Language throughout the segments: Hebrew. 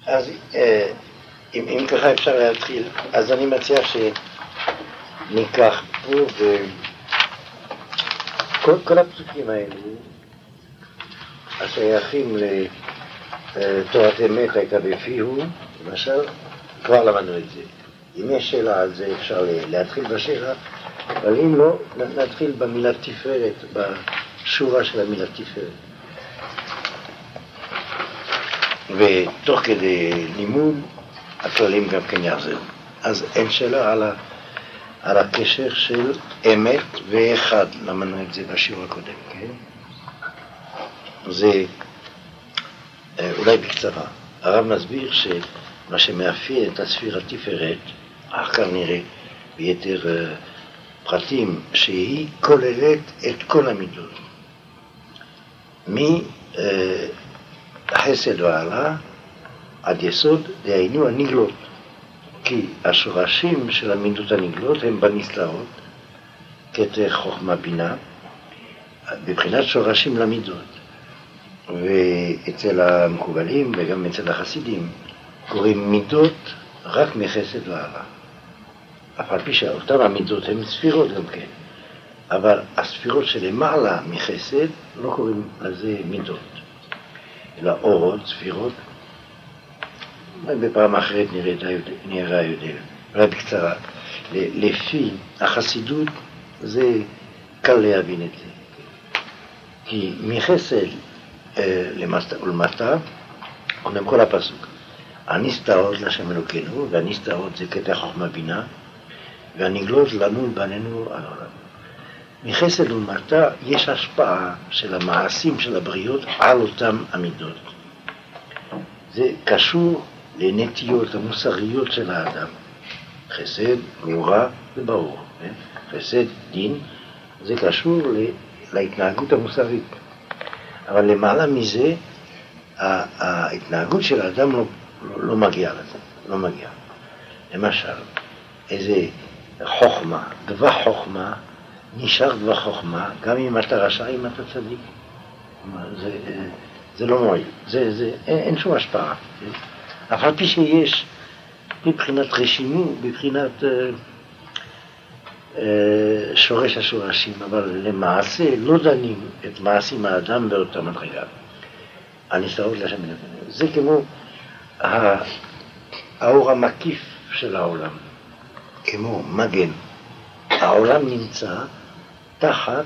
אז אם ככה אפשר להתחיל, אז אני מציע שניקח פה כל הפסוקים האלו השייכים לתורת אמת הייתה בפיהו, למשל, כבר למדנו את זה. אם יש שאלה על זה אפשר להתחיל בשאלה, אבל אם לא, נתחיל במילה תפארת, בשורה של המילה תפארת. ותוך כדי לימוד הכללים גם כן יחזרו. אז אין שאלה על הקשר של אמת ואחד, למדנו את זה בשיעור הקודם, כן? זה אולי בקצרה. הרב מסביר שמה שמאפיין את הספירה תפארת, אחר כך נראה ביתר פרטים, שהיא כוללת את כל המידות. מחסד ועלה עד יסוד, דהיינו הנגלות. כי השורשים של המידות הנגלות הם בנסתרות, כתר חוכמה בינה, בבחינת שורשים למידות. ואצל המקובלים וגם אצל החסידים קוראים מידות רק מחסד ועלה. אף על פי שאותן המידות הן ספירות גם כן, אבל הספירות שלמעלה מחסד לא קוראים לזה מידות, אלא אורות, ספירות. בפעם אחרת נראה ההבדל. אולי בקצרה, לפי החסידות זה קל להבין את זה, כי מחסד למטה ולמטה אומרים כל הפסוק, הנסתרות לשם אלוקינו, והנסתרות זה כתר חוכמה בינה, והנגלות לנו ולבנינו על העולם. מחסד ולמטה יש השפעה של המעשים של הבריות על אותם המידות. זה קשור לנטיות המוסריות של האדם. חסד, גבורה וברור. חסד, דין, זה קשור להתנהגות המוסרית. אבל למעלה מזה, ההתנהגות של האדם לא מגיעה לזה, לא מגיעה. למשל, איזה חוכמה, דבר חוכמה, נשאר דבר חוכמה, גם אם אתה רשע, אם אתה צדיק. זה לא מועיל, אין שום השפעה. אף על פי שיש מבחינת רשימו, מבחינת שורש השורשים, אבל למעשה לא דנים את מעשים האדם באותה מדרגה. הנסתרות לשם אלוקינו. זה כמו האור המקיף של העולם, כמו מגן. העולם נמצא תחת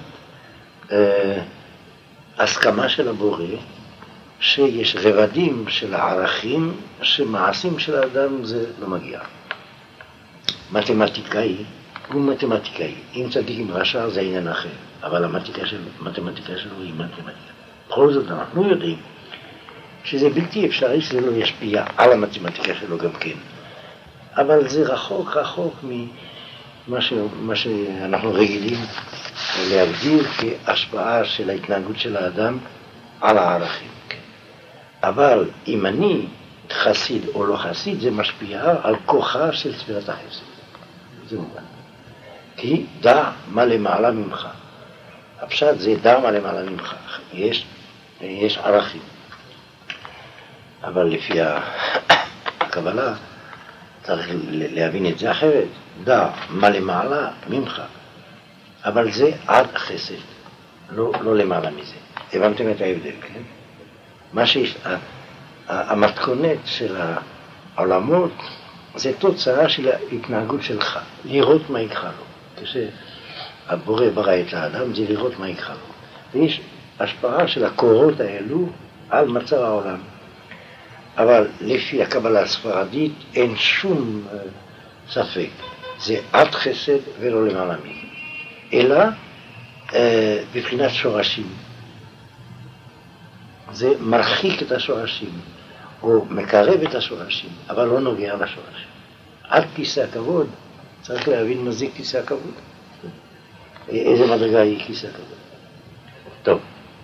הסכמה של הבורא, שיש רבדים של הערכים שמעשים של האדם זה לא מגיע. מתמטיקאי הוא מתמטיקאי. אם צדיק עם רשע זה עניין אחר, אבל המתמטיקה שלו היא מתמטיקה. בכל זאת אנחנו יודעים שזה בלתי אפשרי שזה לא ישפיע על המתמטיקה שלו גם כן. אבל זה רחוק ממה שאנחנו רגילים להגדיר כהשפעה של ההתנהגות של האדם על הערכים. אבל אם אני חסיד או לא חסיד, זה משפיע על כוחה של ספירת החסד. זה מובן. כי דע מה למעלה ממך. הפשט זה דע מה למעלה ממך. יש ערכים. אבל לפי הקבלה צריך להבין את זה אחרת. דע מה למעלה ממך. אבל זה עד חסד. לא למעלה מזה. הבנתם את ההבדל, כן? מה שיש, המתכונת של העולמות זה תוצאה של ההתנהגות שלך, לראות מה יקרה לו. כשהבורא ברא את האדם זה לראות מה יקרה לו. ויש השפעה של הקורות האלו על מצב העולם. אבל לפי הקבלה הספרדית אין שום ספק, זה עד חסד ולא למעלה מזה. אלא בבחינת שורשים. זה מרחיק את השורשים, או מקרב את השורשים, אבל לא נוגע לשורשים. עד כיסא הכבוד, צריך להבין מה זה כיסא הכבוד. איזה מדרגה היא כיסא הכבוד. טוב,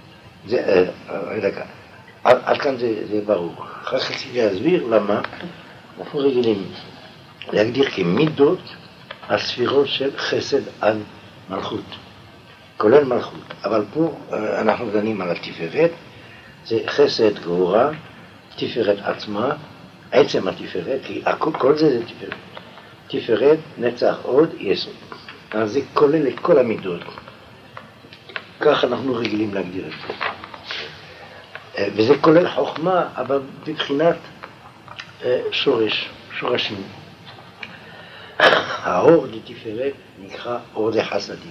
עד כאן זה ברור. אחר כך רציתי להסביר למה אנחנו רגילים להגדיר כמידות הספירות של חסד על מלכות, כולל מלכות. אבל פה אנחנו דנים על התפארת, זה חסד גבורה, תפארת עצמה, עצם התפארת, כי כל זה תפארת. תפארת, נצח, עוד, יסוד. אז זה כולל את כל המידות. כך אנחנו רגילים להגדיר את זה. וזה כולל חוכמה, אבל בבחינת שורשים. האור לתפארת נקרא אור לחסדים.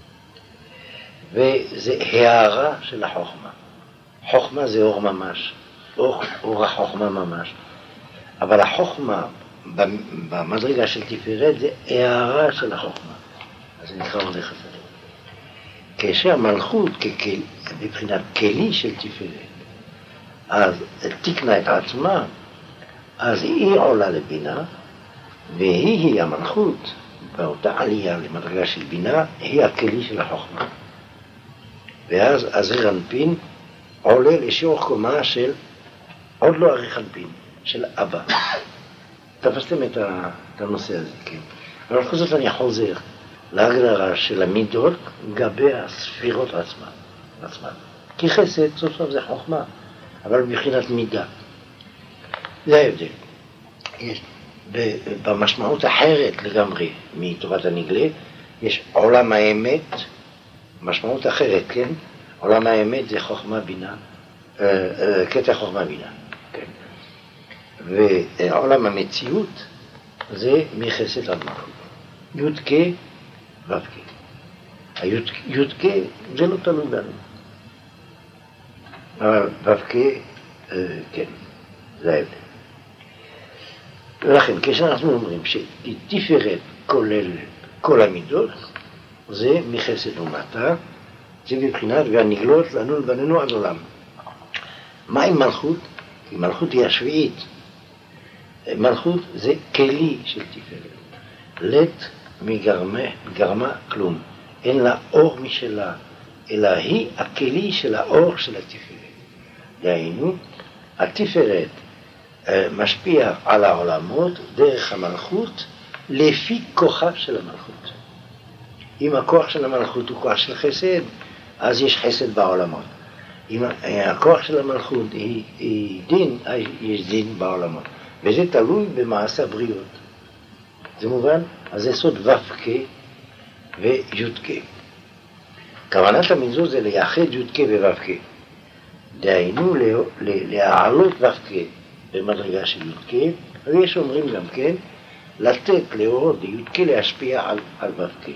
וזה הערה של החוכמה. חוכמה זה אור ממש, אור החוכמה ממש. אבל החוכמה במדרגה של תפארת זה הערה של החוכמה. אז זה נקרא אור לחסדים. כשהמלכות בבחינת כלי של תפארת, אז תקנה את עצמה, אז היא עולה לבינה, והיא המלכות, באותה עלייה למדרגה של בינה, היא הכלי של החוכמה. ואז הזעיר אנפין עולה לשיעור קומה של, עוד לא עריך אנפין, של אבא. תפסתם את הנושא הזה, כן. אבל בכל זאת אני חוזר להגדרה של המידות גבי הספירות עצמן. כי חסד סוף סוף זה חוכמה, אבל מבחינת מידה. זה ההבדל. יש במשמעות אחרת לגמרי מתורת הנגלה, יש עולם האמת, משמעות אחרת, כן? עולם האמת זה חוכמה בינה, קטע חוכמה בינה, כן? ועולם המציאות זה מחסד עד מלכות. יודקה ובקה. היודקה זה לא תלוי בנו. אבל ובקה, כן, זה ההבדל. ולכן, כשאנחנו אומרים שתפארת כולל כל המידות, זה מחסד ומטה, זה בבחינת והנגלות לנו לבנינו עד עולם. מה עם מלכות? כי מלכות היא השביעית. מלכות זה כלי של תפארת. לית מגרמה כלום. אין לה אור משלה, אלא היא הכלי של האור של התפארת. דהיינו, התפארת משפיע על העולמות דרך המלכות לפי כוחה של המלכות. אם הכוח של המלכות הוא כוח של חסד, אז יש חסד בעולמות. אם הכוח של המלכות היא דין, אז יש דין בעולמות. וזה תלוי במעשה הבריאות. זה מובן? אז זה סוד ו"ק וי"ק. כוונת המנזור זה לייחד י"ק ו"ק. דהיינו להעלות ו"ק במדרגה של י"ק, ויש אומרים גם כן, לתת לאורות י"ק להשפיע על ו"ק.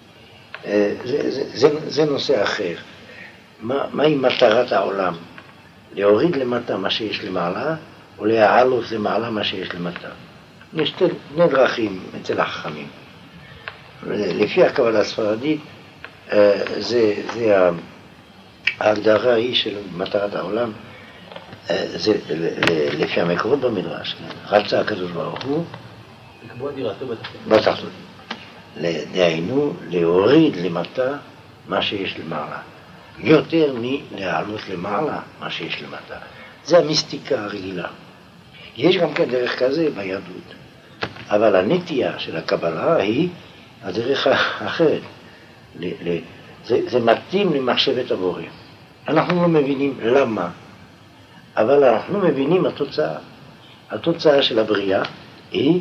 זה נושא אחר. מהי מטרת העולם? להוריד למטה מה שיש למעלה, או להעלות למעלה מה שיש למטה. יש שני דרכים אצל החכמים. לפי הקבלה הספרדית, זה ההגדרה היא של מטרת העולם, זה לפי המקורות במדרש, רצה הקדוש ברוך הוא לקבוע דירתו בתחתונים. דהיינו להוריד למטה מה שיש למעלה, יותר מלהעלות למעלה מה שיש למטה. זה המיסטיקה הרגילה. יש גם כן דרך כזה ביהדות, אבל הנטייה של הקבלה היא הדרך האחרת. זה מתאים למחשבת הבורא. אנחנו לא מבינים למה, אבל אנחנו מבינים התוצאה של הבריאה היא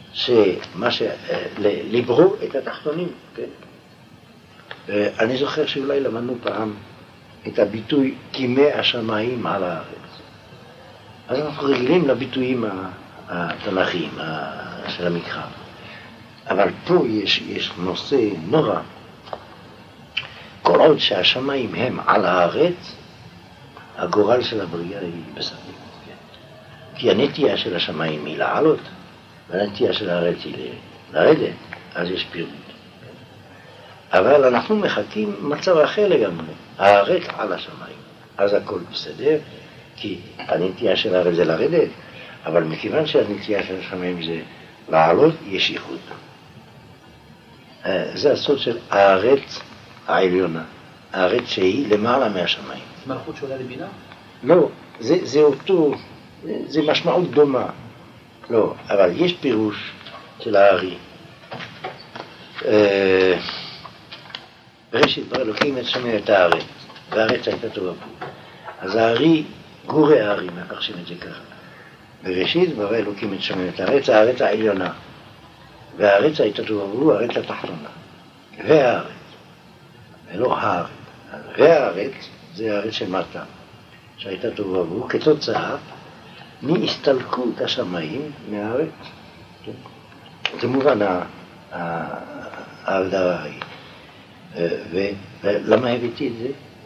לברוא את התחתונים, כן? אני זוכר שאולי למדנו פעם את הביטוי קימי השמיים על הארץ. אז אנחנו רגילים לביטויים התנ"כיים של המקרא. אבל פה יש נושא נורא. כל עוד שהשמיים הם על הארץ, הגורל של הבריאה היא בספק. כי הנטייה של השמיים היא לעלות, והנטייה של הארץ היא לרדת, אז יש פירוט. אבל אנחנו מחכים מצב אחר לגמרי, הארץ על השמיים. אז הכל בסדר, כי הנטייה של הארץ זה לרדת, אבל מכיוון שהנטייה של השמיים זה לעלות, יש ייחוד. זה הסוד של הארץ העליונה, הארץ שהיא למעלה מהשמיים. מלכות שעולה לבינה? לא, זה אותו, זה משמעות דומה. לא, אבל יש פירוש של הארי. בראשית ברא אלוקים את השמיים את הארץ, והארץ הייתה טובה בו. אז הארי, גורי הארי, מפרשים את זה ככה. בראשית ברא אלוקים את שמיים, את הארץ, הארץ העליונה. והארץ הייתה טובה ובוהו, הארץ התחתונה. והארץ, ולא הארץ. והארץ זה הארץ של מטה, שהייתה טובה ובוהו, כתוצאה מהסתלקות השמיים מהארץ. זה מובן ההגדרה היא. ולמה הבאתי את זה?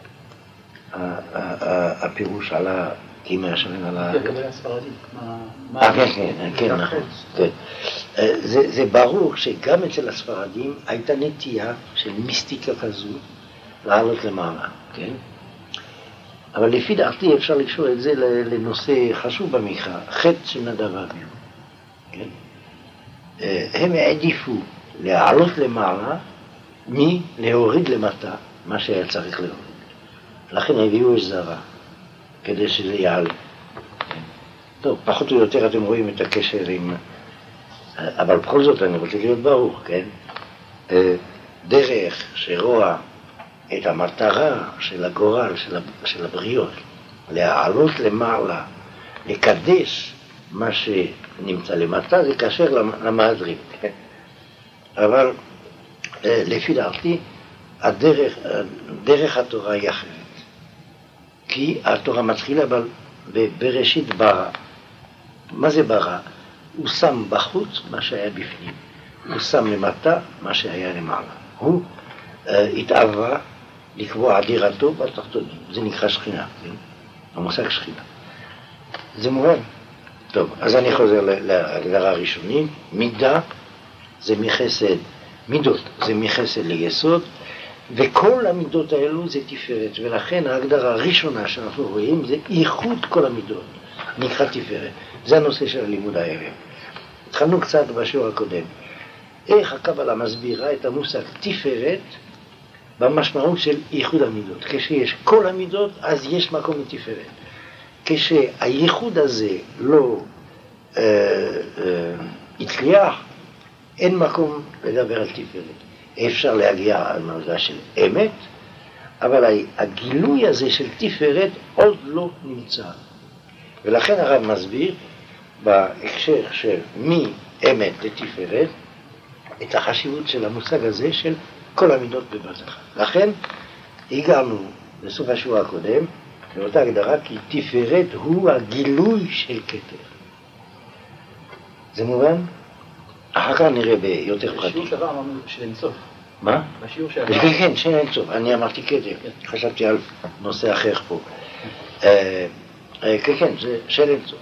הפירוש על כי מהשמיים על הארץ. כקבלה הספרדית. כן, נכון. זה ברור שגם אצל הספרדים הייתה נטייה של מיסטיקה כזו לעלות למעלה, כן? אבל לפי דעתי אפשר לקשור את זה לנושא חשוב במקרא, חטא של נדב ואביהו, כן? הם העדיפו לעלות למעלה מלהוריד למטה מה שהיה צריך להוריד. לכן הביאו אש זרה, כדי שזה יעלה. טוב, פחות או יותר אתם רואים את הקשר עם... אבל בכל זאת אני רוצה להיות ברור, כן? דרך שרואה את המטרה של הגורל, של הבריות, להעלות למעלה, לקדש מה שנמצא למטה, זה קשר למהדרין. אבל לפי דעתי, דרך התורה היא אחרת. כי התורה מתחילה בראשית ברא. מה זה ברא? הוא שם בחוץ מה שהיה בפנים. הוא שם למטה מה שהיה למעלה. הוא התאווה לקבוע דירתו בתחתונים. זה נקרא שכינה, כן? המושג שכינה. זה מובן. טוב, אז אני חוזר להגדרה הראשונית. מידה זה מחסד, מידות זה מחסד ליסוד, וכל המידות האלו זה תפארת, ולכן ההגדרה הראשונה שאנחנו רואים זה איחוד כל המידות, נקרא תפארת. זה הנושא של הלימוד הערב. התחלנו קצת בשיעור הקודם. איך הקבלה מסבירה את המושג תפארת במשמעות של איחוד המידות. כשיש כל המידות, אז יש מקום לתפארת. כשהייחוד הזה לא יצליח, אין מקום לדבר על תפארת. אפשר להגיע על מדרגה של אמת, אבל הגילוי הזה של תפארת עוד לא נמצא. ולכן הרב מסביר בהקשר של מאמת לתפארת את החשיבות של המושג הזה של כל המידות בבת אחת. לכן הגענו בסוף השיעור הקודם לאותה הגדרה כי תפארת הוא הגילוי של כתר. זה מובן? אחר כך נראה ביותר פרטים. בשיעור שעבר אמרנו של אינסוף. מה? בשיעור שעבר. כן, של אינסוף. אני אמרתי כתר. חשבתי על נושא אחר פה. כן, זה של אינסוף.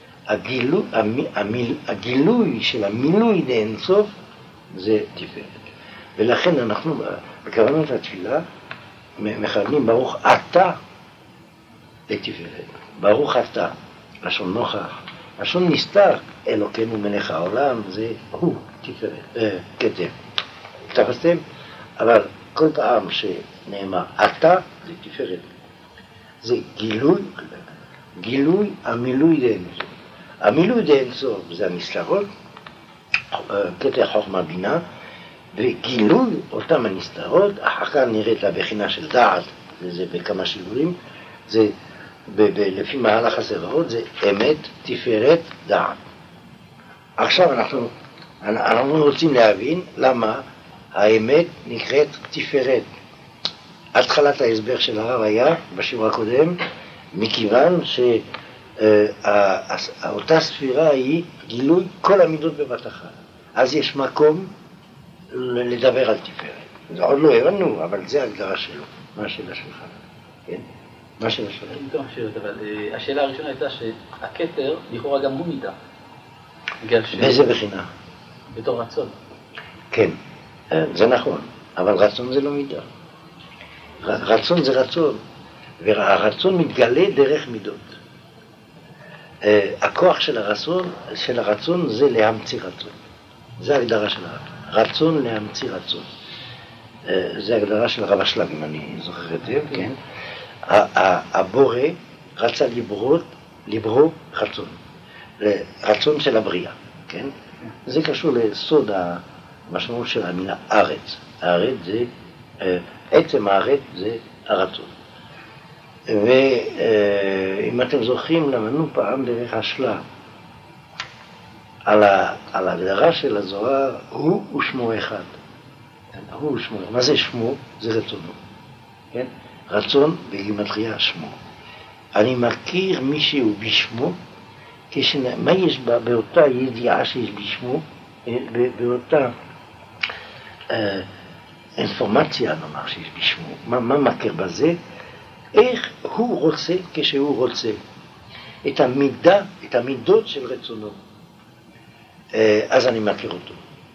הגילוי של המילוי לאינסוף זה תפארת. ולכן אנחנו בכוונת התפילה מכוונים ברוך אתה לתפארת. ברוך אתה, לשון נוכח. לשון נסתר, אלוקינו מלך העולם, זה הוא תפארת, כתר. תפסתם? אבל כל פעם שנאמר אתה זה תפארת. זה גילוי המילוי לאינסוף. המילוי לאינסוף זה הנסתרות, כתר חוכמה בינה, וגילוי אותם הנסתרות, אחר כך נראית הבחינה של דעת, וזה בכמה שיעורים, זה לפי מהלך הסברות, זה אמת, תפארת, דעת. עכשיו אנחנו רוצים להבין למה האמת נקראת תפארת. התחלת ההסבר של הרב היה בשיעור הקודם, מכיוון שאותה ספירה היא גילוי כל המידות בבת אחת. אז יש מקום לדבר על תפארת. זה עוד לא הבנו, אבל זה ההגדרה שלו. מה השאלה שלך? כן? מה השאלה שלך? אבל השאלה הראשונה הייתה שהכתר לכאורה גם הוא מידה. באיזה בחינה? בתור רצון. כן, זה נכון, אבל רצון זה לא מידה. רצון זה רצון, והרצון מתגלה דרך מידות. הכוח של הרצון זה להמציא רצון. זה ההגדרה של הרב. רצון להמציא רצון. זה ההגדרה של הרב השלג, אם אני זוכר היטב, כן? הבורא רצה לברוא רצון. רצון של הבריאה, כן? זה קשור לסוד המשמעות של המילה ארץ. הארץ זה, עצם הארץ זה הרצון. ואם אתם זוכרים, למדנו פעם דרך השלג, על ההגדרה של הזוהר, הוא ושמו אחד. הוא ושמו. מה זה שמו? זה רצונו. כן? רצון בגימטריה שמו. אני מכיר מישהו בשמו, מה יש באותה ידיעה שיש בשמו, באותה אינפורמציה, נאמר, שיש בשמו, מה מכיר בזה? איך הוא רוצה כשהוא רוצה. את המידה, את המידות של רצונו. אז אני מכיר אותו.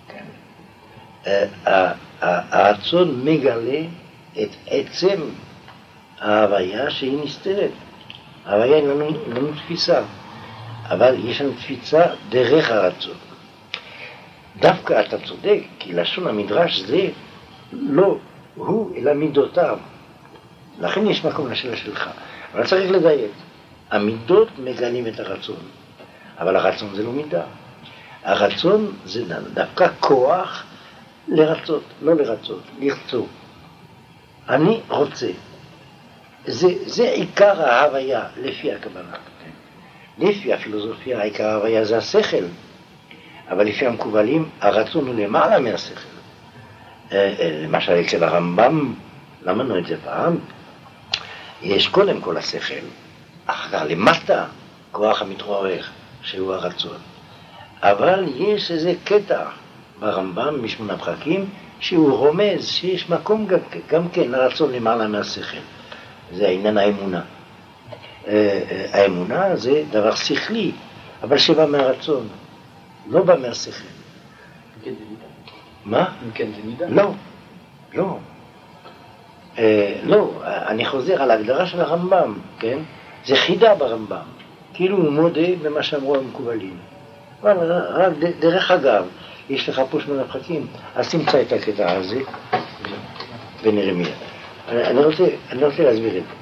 הרצון מגלה את עצם ההוויה שהיא נסתרת. ההוויה היא לנו תפיסה, אבל יש לנו תפיסה דרך הרצון. דווקא אתה צודק, כי לשון המדרש זה לא הוא אלא מידותיו. לכן יש מקום לשאלה שלך. אבל צריך לדייק. המידות מגלים את הרצון, אבל הרצון זה לא מידה. הרצון זה דווקא כוח לרצות, לא לרצות, לרצות. אני רוצה. זה עיקר ההוויה, לפי הכוונה. לפי הפילוסופיה, עיקר ההוויה זה השכל. אבל לפי המקובלים, הרצון הוא למעלה מהשכל. למשל, אצל הרמב"ם, למדנו את זה פעם, יש קודם כל השכל, אחר כך למטה, כוח המתעורר, שהוא הרצון. אבל יש איזה קטע ברמב"ם, משמונה פרקים, שהוא רומז שיש מקום גם כן לרצון למעלה מהשכל. זה העניין האמונה. האמונה זה דבר שכלי, אבל שבא מהרצון, לא בא מהשכל. כן, זה מידה. מה? כן, זה מידה. לא, לא. לא, אני חוזר על ההגדרה של הרמב"ם, כן? זה חידה ברמב"ם, כאילו הוא מודה במה שאמרו המקובלים. אבל רק דרך אגב, יש לך פה 8 פרקים, אז תמצא את הקטע הזה ונראה מיד. אני רוצה להסביר את זה.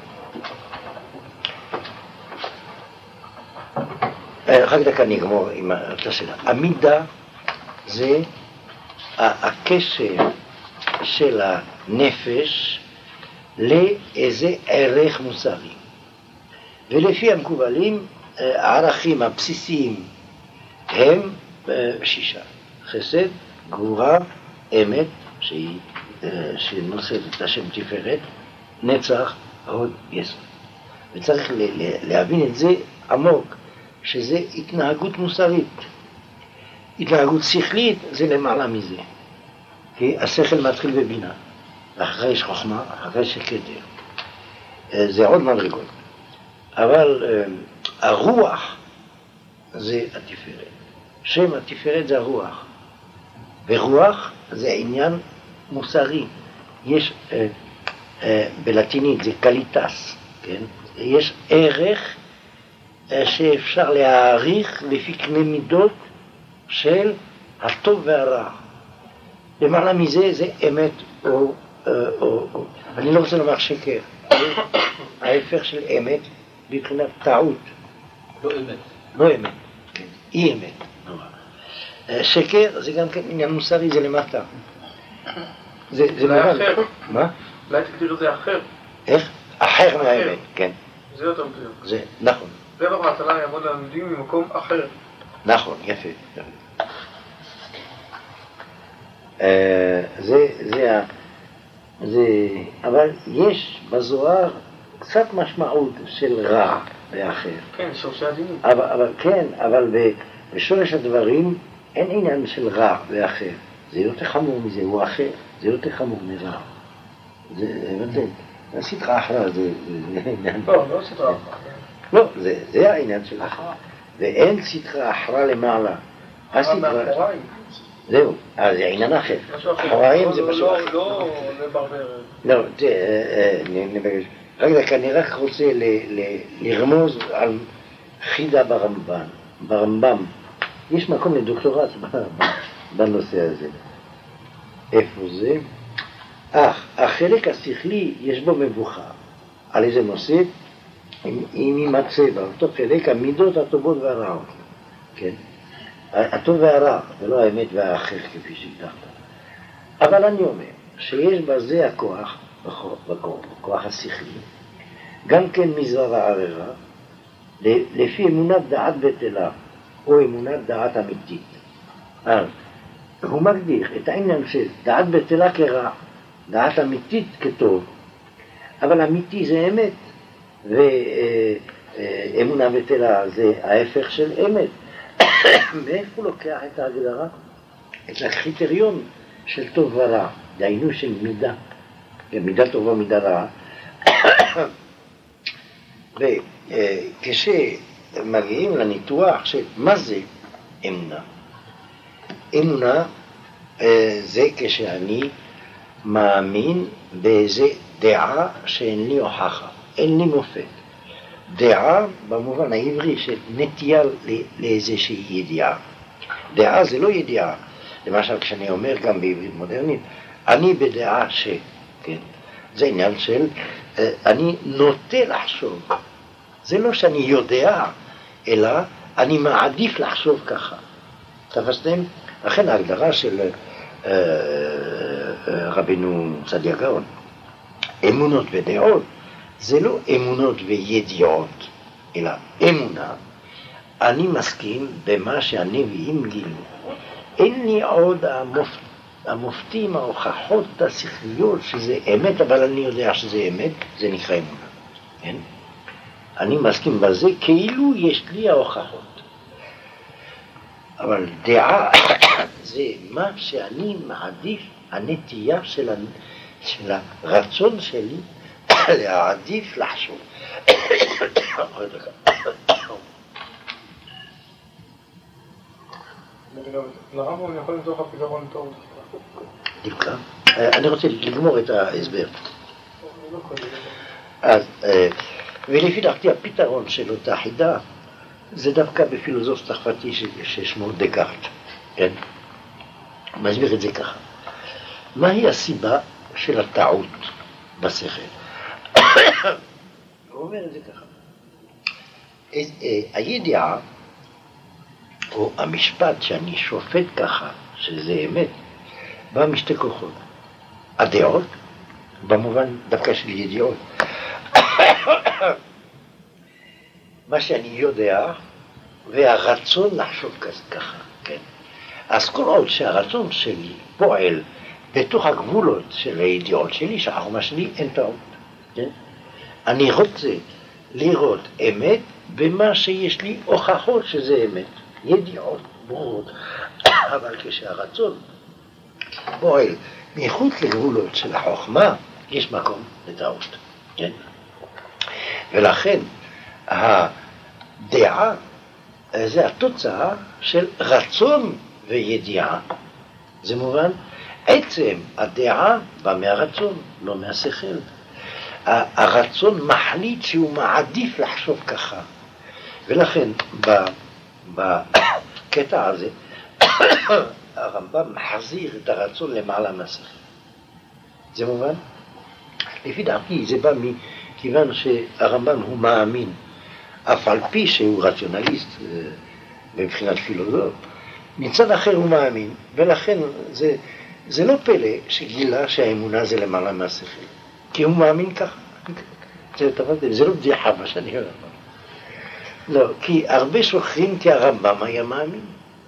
רק דקה נגמור עם השאלה. המידה זה הקשר של הנפש לאיזה ערך מוסרי. ולפי המקובלים, הערכים הבסיסיים הם 6. חסד, גבורה, אמת, שנושאת את השם תפארת, נצח, הוד, יסוד. וצריך להבין את זה עמוק, שזה התנהגות מוסרית. התנהגות שכלית זה למעלה מזה. כי השכל מתחיל בבינה. אחרי יש חוכמה, אחרי יש כתר. זה עוד מדרגות. אבל הרוח זה התפארת. שם התפארת זה הרוח. ורוח זה עניין מוסרי. יש בלטינית זה קליטס, כן? יש ערך שאפשר להעריך לפי קנה מידות של הטוב והרע. למעלה מזה זה אמת או אני לא רוצה לומר שקר. ההפך של אמת מבחינת טעות. לא אמת. לא אמת, כן. אי אמת. שקר זה גם כן עניין מוסרי, זה למטה. זה אחר. מה? אולי תגדיר את זה אחר. איך? אחר מהאמת, כן. זה יותר מדויק. זה, נכון. דבר מהתנא יעמוד לעמודים ממקום אחר. נכון, יפה. אבל יש בזוהר קצת משמעות של רע ואחר. כן, שורשי הדינים. אבל בשורש הדברים אין עניין של רע ואחר. זה יותר חמור מזה, הוא אחר. זה יותר חמור מרע. זה הבנתם. הסדרה אחרה זה עניין. לא סדרה אחרה. לא, זה העניין של אחרה. ואין סדרה אחרה למעלה. מאחוריים. זהו, אז זה עניין אחר. אחוריים זה משהו אחר. לא לברבר. לא, נבקש. אני רק רוצה לרמוז על חידה ברמב"ם. יש מקום לדוקטורט בנושא הזה. איפה זה? החלק השכלי יש בו מבוכה. על איזה נושא? אם יימצא באותו חלק המידות הטובות והרעות. כן? הטוב והרע, ולא האמת והאחר כפי שהבטחת. אבל אני אומר שיש בזה הכוח, בכוח השכלי, גם כן מזרע ערערה, לפי אמונת דעת בטלה. או אמונת דעת אמיתית. אז הוא מגדיר את העניין של דעת בטלה כרע, דעת אמיתית כטוב, אבל אמיתי זה אמת, ואמונה בטלה זה ההפך של אמת. מאיפה הוא לוקח את ההגדרה? את הקריטריון של טוב ורע, דהיינו של מידה, מידה טובה, מידה רעה. וכשמגיעים לניתוח של מה זה אמונה, אמונה זה כשאני מאמין באיזה דעה שאין לי הוכחה, אין לי מופת. דעה במובן העברי של נטייה לאיזושהי ידיעה. דעה זה לא ידיעה. למשל כשאני אומר גם בעברית מודרנית, אני בדעה ש... כן? זה עניין של אני נוטה לחשוב. זה לא שאני יודע, אלא אני מעדיף לחשוב ככה. תפסתם? לכן ההגדרה של רבינו צדיה גאון, אמונות ודעות, זה לא אמונות וידיעות, אלא אמונה. אני מסכים במה שהנביאים גילו. אין לי עוד המופתים, ההוכחות השכליות שזה אמת, אבל אני יודע שזה אמת, זה נקרא אמונה. כן? אני מסכים בזה כאילו יש לי ההוכחות. אבל דעה זה מה שאני מעדיף, הנטייה של הרצון שלי להעדיף לחשוב. לרמב"ם אני יכול למצוא לך פתרון טוב. דווקא. אני רוצה לגמור את ההסבר. אז, ולפי דעתי הפתרון של אותה חידה זה דווקא בפילוסוף צרפתי ששמו דקארט. כן? הוא מסביר את זה ככה. מהי הסיבה של הטעות בשכל? הוא אומר את זה ככה. הידיעה או המשפט שאני שופט ככה, שזה אמת, בא משתי כוחות. הדעות, במובן דווקא של ידיעות. מה שאני יודע, והרצון לחשוב ככה, כן. אז כל עוד שהרצון שלי פועל בתוך הגבולות של הידיעות שלי, שהחומה שלי, אין טעות. כן? אני רוצה לראות אמת במה שיש לי הוכחות שזה אמת. ידיעות ברורות, אבל כשהרצון פועל מחוץ לגבולות של החוכמה, יש מקום לטעות. כן? ולכן הדעה זה התוצאה של רצון וידיעה. זה מובן? עצם הדעה בא מהרצון, לא מהשכל. הרצון מחליט שהוא מעדיף לחשוב ככה. ולכן בקטע הזה הרמב"ם מחזיר את הרצון למעלה מהשכל. זה מובן? לפי דעתי זה בא מכיוון שהרמב"ם הוא מאמין, אף על פי שהוא רציונליסט מבחינת פילוסוף, מצד אחר הוא מאמין, ולכן זה לא פלא שגילה שהאמונה זה למעלה מהשכל, כי הוא מאמין ככה. זה לא בדיחה מה שאני אומר. לא, כי הרבה שוכרים כי הרמב"ם היה מאמין.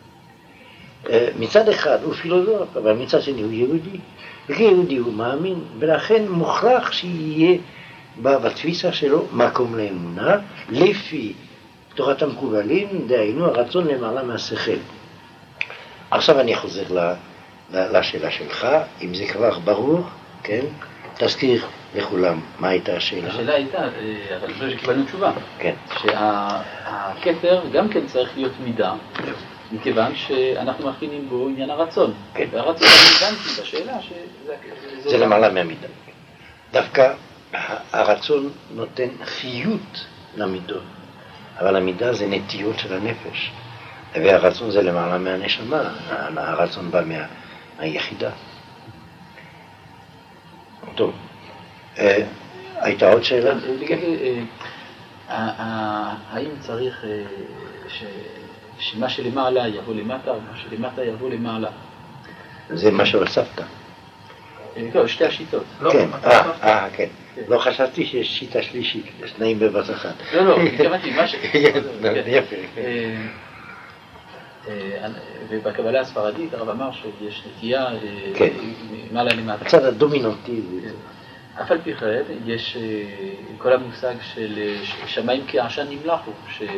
מצד אחד הוא פילוסוף, אבל מצד שני הוא יהודי. וכיהודי הוא מאמין, ולכן מוכרח שיהיה בתפיסה שלו מקום לאמונה, לפי תורת המקובלים, דהיינו הרצון למעלה מהשכל. עכשיו אני חוזר לשאלה שלך, אם זה כבר ברור, כן? תזכיר לכולם מה הייתה השאלה. השאלה הייתה, אני חושב שקיבלנו תשובה, כן. שהכתר גם כן צריך להיות מידה, מכיוון שאנחנו מכינים בו עניין הרצון. כן. והרצון אני הבנתי בשאלה זה למעלה מהמידה. דווקא הרצון נותן חיות למידות, אבל המידה זה נטיות של הנפש, והרצון זה למעלה מהנשמה, הרצון בא מהיחידה. טוב, הייתה עוד שאלה? האם צריך שמה שלמעלה יבוא למטה, או מה שלמטה יבוא למעלה? זה מה שהוספת. לא, שתי השיטות. כן, כן. לא חשבתי שיש שיטה שלישית, שניים בבת אחת. לא, התכוונתי, מה ש... יפה. ובקבלה הספרדית הרב אמר שיש נטייה מעלה למטה. הצד הדומיננטי. אף על פי כן יש כל המושג של שמיים כעשן נמלחו,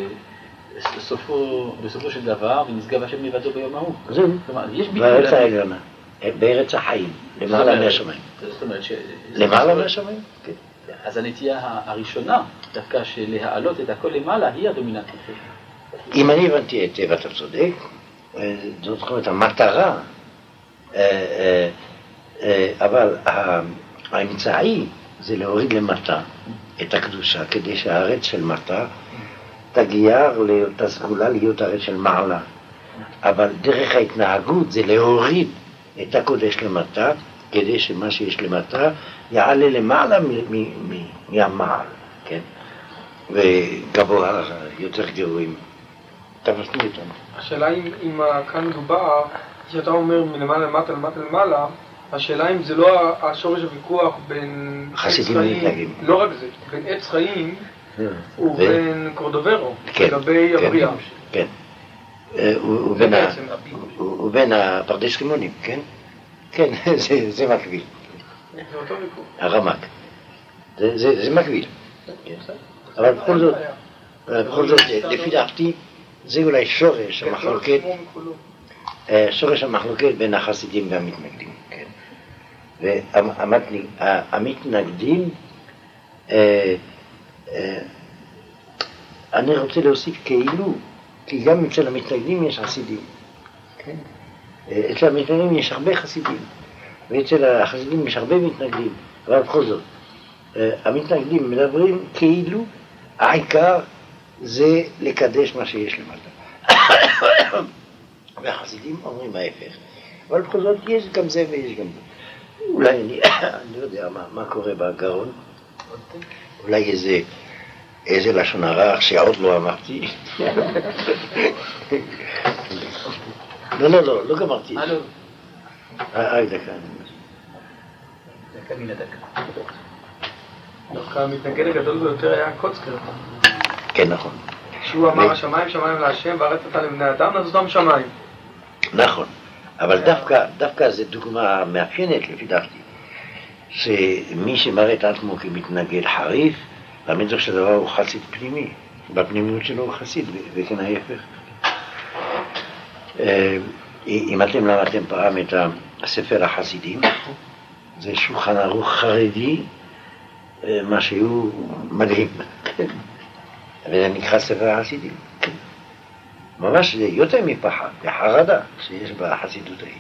שבסופו של דבר ונשגב השם לבדו ביום ההוא. זהו, בארץ העליונה, בארץ החיים, למעלה מהשמיים. זאת אומרת למעלה מהשמיים? כן. אז הנטייה הראשונה, דווקא של להעלות את הכל למעלה, היא הדומיננטית. אם אני הבנתי היטב, אתה צודק, זאת אומרת, המטרה, אבל האמצעי זה להוריד למטה את הקדושה, כדי שהארץ של מטה תגיע לאותה סגולה להיות הארץ של מעלה. אבל דרך ההתנהגות זה להוריד את הקודש למטה, כדי שמה שיש למטה יעלה למעלה מהמעל, כן? וגבוה יותר גרועים. אתה מסכים איתנו. השאלה אם כאן מדובר, שאתה אומר מלמעלה למטה, למטה למעלה, השאלה אם זה לא השורש הוויכוח בין חסידים ומתנגדים. לא רק זה, בין עץ חיים ובין קורדוברו, לגבי הבריאה. כן. ובין הפרדס רימונים, כן? כן, זה מקביל. זה אותו ויכוח. הרמק. זה מקביל. אבל בכל זאת, לפי דעתי, זה אולי שורש המחלוקת בין החסידים והמתנגדים, כן? והמתנגדים, אני רוצה להוסיף כאילו, כי גם אצל המתנגדים יש חסידים, כן? אצל המתנגדים יש הרבה חסידים, ואצל החסידים יש הרבה מתנגדים, אבל בכל זאת, המתנגדים מדברים כאילו העיקר זה לקדש מה שיש למטה. והחסידים אומרים ההפך. אבל בכל זאת יש גם זה ויש גם זה. אולי אני לא יודע מה קורה בגרון. אולי איזה לשון הרע שעוד לא אמרתי. לא גמרתי. דקה. דקה מן הדקה. דווקא המתנגד הגדול ביותר היה קוצקר. כן, נכון. שהוא אמר השמיים שמיים להשם והארץ נתן לבני אדם, אז אותם שמיים. נכון, אבל דווקא זו דוגמה מאפיינת לפי דעתי, שמי שמראה את עצמו כמתנגד חריף, במדרש של הדבר הוא חסיד פנימי, בפנימיות שלו הוא חסיד, וכן ההפך. אם אתם למדתם פעם את הספר החסידים, זה שולחן ערוך חרדי, משהו מדהים. וזה נקרא ספר החסידים. ממש זה יותר מפחד, בחרדה שיש בחסידות ההיא.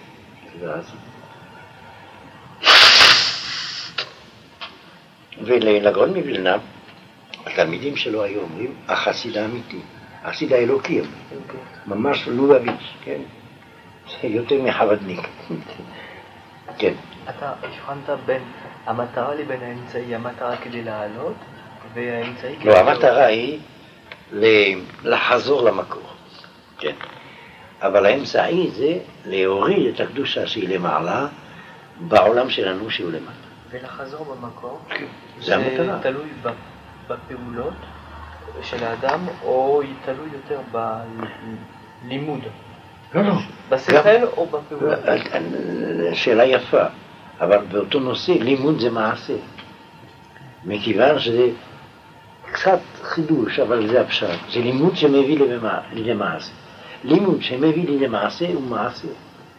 ולגאון מווילנה, התלמידים שלו היו אומרים, החסיד האמיתי, החסיד האלוקי, ממש לובביץ', כן? זה יותר מחבדניק. כן. אתה הבחנת בין המטרה לבין האמצעי, המטרה כדי לעלות, והאמצעי כדי... לא, המטרה היא לחזור למקור, כן. אבל האמצעי זה להוריד את הקדושה שהיא למעלה בעולם שלנו שהוא למטה. ולחזור במקור, כן, זה המטרה. תלוי בפעולות של האדם, או תלוי יותר בלימוד? לא. בשכל או בפעולות? שאלה יפה, אבל באותו נושא, לימוד זה מעשה. מכיוון שזה קצת חידוש, אבל זה הפשט. זה לימוד שמביא לי למעשה. לימוד שמביא לי למעשה הוא מעשה.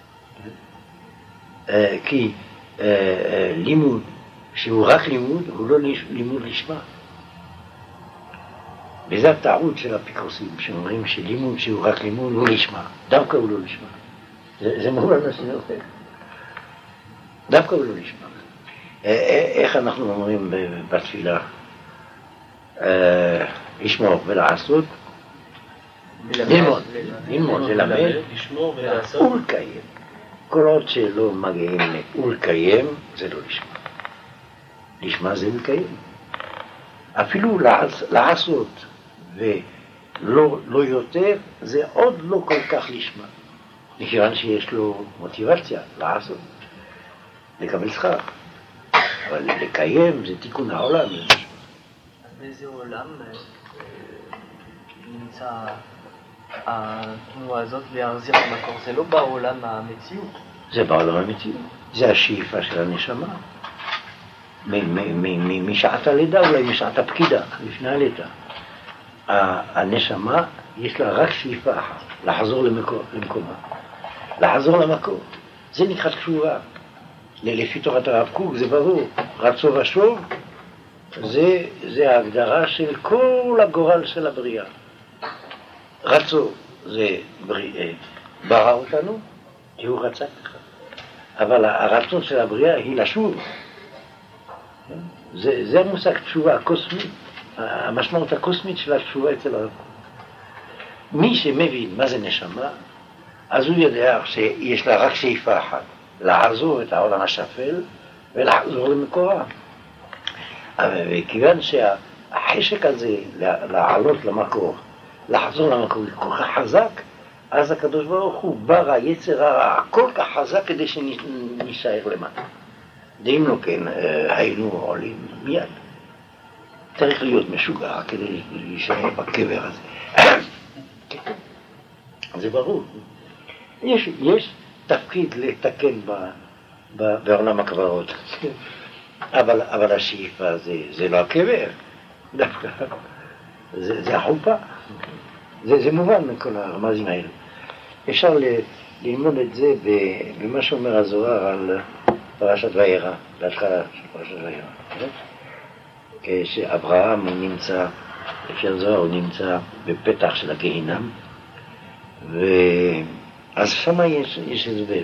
כי לימוד שהוא רק לימוד, הוא לא לימוד לשמה. וזו הטעות של האפיקורסים, שאומרים שלימוד שהוא רק לימוד הוא לשמה. דווקא הוא לא לשמה. זה מובן לזה אחר. דווקא הוא לא לשמה. איך אנחנו אומרים בתפילה? לשמור ולעשות, ללמוד, ללמד, לשמור ולעשות, ולקיים. כל עוד שלא מגיעים ולקיים, זה לא לשמה. לשמה זה לקיים. אפילו לעשות ולא יותר, זה עוד לא כל כך לשמה. מכיוון שיש לו מוטיבציה לעשות, לקבל שכר. אבל לקיים זה תיקון העולם. באיזה עולם נמצא התנועה הזאת להחזיר למקור, זה לא בעולם המציאות. זה בעולם המציאות. זה השאיפה של הנשמה. משעת הלידה, אולי משעת הפקידה, לפני הלידה. הנשמה יש לה רק שאיפה אחת, לחזור למקומה. לחזור למקור. זה נקרא תשובה. לפי תורת הרב קוק זה ברור. רצו ושוב, זה ההגדרה של כל הגורל של הבריאה. רצו זה ברא אותנו, כי הוא רצה ככה. אבל הרצון של הבריאה היא לשוב. זה המושג תשובה הקוסמית, המשמעות הקוסמית של התשובה אצל הרב קוק. מי שמבין מה זה נשמה, אז הוא יודע שיש לה רק שאיפה אחת, לעזור את העולם השפל ולחזור למקורה. וכיוון שהחשק הזה לעלות למקור, לחזור למקור כל כך חזק, אז הקדוש ברוך הוא ברא יצר הרע כל כך חזק כדי שנשאר למטה. אם לא כן, היינו עולים מיד. צריך להיות משוגע כדי להישאר בקבר הזה. זה ברור. יש תפקיד לתקן בעולם הקברות. אבל השאיפה זה לא הקבר. דווקא. זה החופה. זה מובן מכל הרמזים האלה. אפשר ללמוד את זה במה שאומר הזוהר על פרשת וירא, בהתחלה של פרשת וירא. כשאברהם הוא נמצא, לפי הזוהר הוא נמצא בפתח של הגיהינום, אז שמה יש הסבר.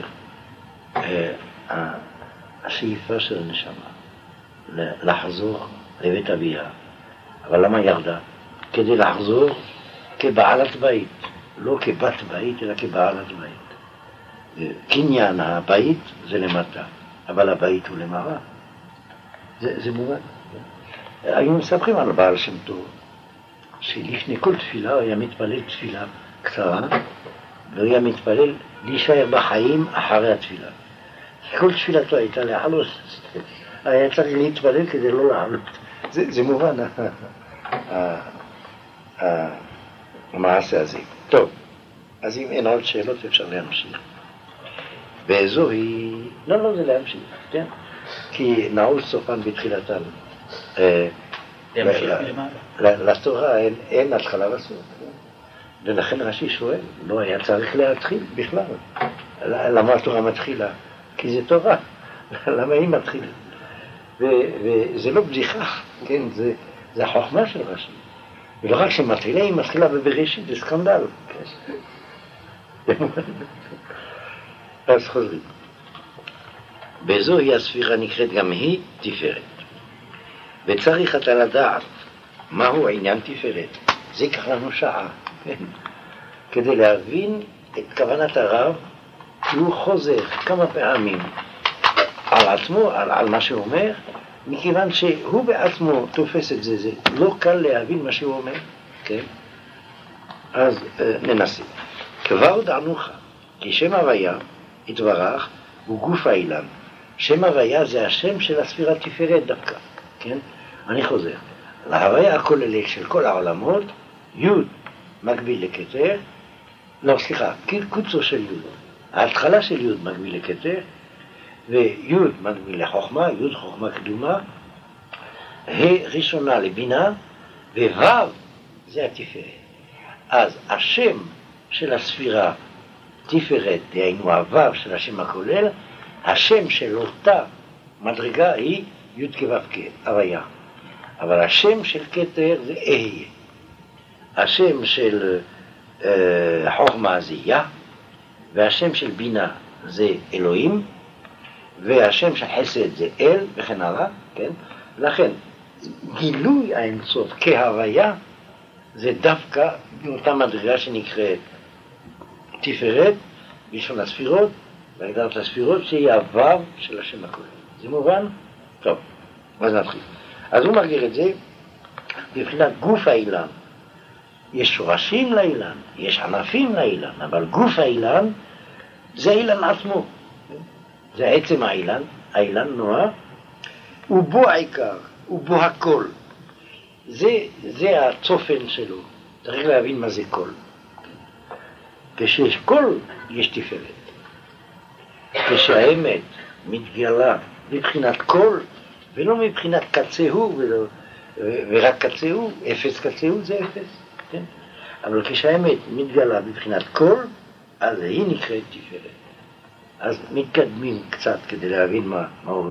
השאיפה של הנשמה, לחזור לבית אביה. אבל למה ירדה? כדי לחזור כבעלת בית, לא כבת בית, אלא כבעלת בית. קניין הבית זה למטה, אבל הבית הוא למעלה. זה מובן. היו מספרים על בעל שם טוב, שלפני כל תפילה הוא היה מתפלל תפילה קצרה, והוא היה מתפלל להישאר בחיים אחרי התפילה. כל תפילתו הייתה לעלות, היה צריך להתפלל כדי לא לעלות. זה מובן, המעשה הזה. טוב, אז אם אין עוד שאלות אפשר להמשיך. באזור היא... לא, זה להמשיך, כן? כי נעוץ סופן בתחילתם. לתורה אין התחלה בסוף. ולכן רש"י שואל, לא היה צריך להתחיל בכלל. למה התורה מתחילה? כי זה תורה. למה היא מתחילה? וזה לא בדיחה, כן? זה החוכמה של רש"י. ולא רק שמתחילה, היא מתחילה בבראשית, זה סקנדל. אז חוזרים. באזור היא הספירה נקראת גם היא תפארת. וצריך אתה לדעת מהו עניין תפארת. זה ייקח לנו שעה, כן? כדי להבין את כוונת הרב, שהוא חוזר כמה פעמים על עצמו, על מה שהוא אומר, מכיוון שהוא בעצמו תופס את זה, זה לא קל להבין מה שהוא אומר, כן? אז ננסה. כבר דענוך, כי שם הוויה, התברך, הוא גוף האילן. שם הוויה זה השם של הספירת תפארת דווקא, כן? אני חוזר. להוויה הכוללת של כל העולמות, י' מקביל לכתר, לא, סליחה, קוצו של י'. ההתחלה של י' מקביל לכתר, וי' מקביל לחוכמה, י' חוכמה קדומה, ה' ראשונה לבינה, וו' זה התפארת. אז השם של הספירה תפארת, דהיינו הו' של השם הכולל, השם של אותה מדרגה היא י' כו' כהוויה. אבל השם של כתר זה אהיה. השם של חוכמה זה יה, והשם של בינה זה אלוהים, והשם של חסד זה אל, וכן הלאה, כן? לכן, גילוי האינסוף כהוויה זה דווקא באותה מדרגה שנקראת תפארת, בלשון הספירות, בהגדרת הספירות, שהיא הוו של השם הכולל. זה מובן? טוב, אז נתחיל. אז הוא מגדיר את זה בבחינת גוף האילן. יש שורשים לאילן, יש ענפים לאילן, אבל גוף האילן זה האילן עצמו. זה עצם האילן, האילן נוער, ובו העיקר, ובו הכל. זה הצופן שלו. צריך להבין מה זה כל. כשיש קול, יש תפארת. כשהאמת מתגלה מבחינת קול, ולא מבחינת קצהו, ורק קצהו, אפס קצהו זה אפס, כן? אבל כשהאמת מתגלה מבחינת קול, אז היא נקראת תפארת. אז מתקדמים קצת כדי להבין מה הוא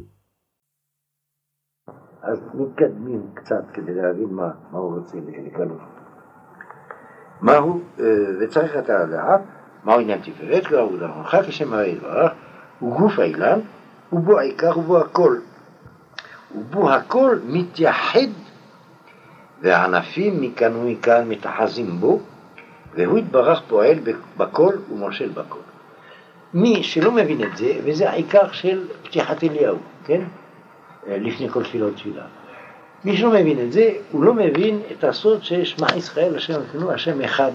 רוצה לגלות. מהו, וצריך אתה לדעת, מהו עניין תפארת, כבר הוא דרכך כשם הרי דברך, הוא גוף האילן, ובו העיקר ובו הכל. ובו הכל מתייחד, והענפים מכאן ומכאן מתאחזים בו, והוא יתברך פועל בכל ומושל בכל. מי שלא מבין את זה, וזה העיקר של פתיחת אליהו, כן? לפני כל תפילות תפילה. מי שלא מבין את זה, הוא לא מבין את הסוד ששמע ישראל, השם אלוקינו, השם אחד.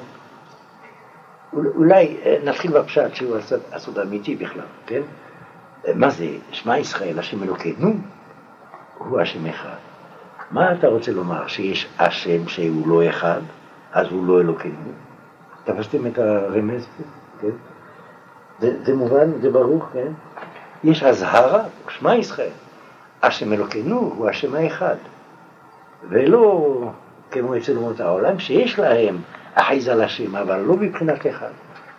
אולי נתחיל בפשט שהוא הסוד האמיתי בכלל, כן? מה זה? שמע ישראל, השם אלוקינו, הוא השם אחד. מה אתה רוצה לומר? שיש השם שהוא לא אחד, אז הוא לא אלוקינו? תפסתם את הרמז, כן? זה מובן, זה ברור, כן? יש הזהרה, שמע ישראל, השם אלוקינו הוא השם האחד. ולא כמו אצל אומות העולם, שיש להם אחיזה לשם, אבל לא מבחינת אחד.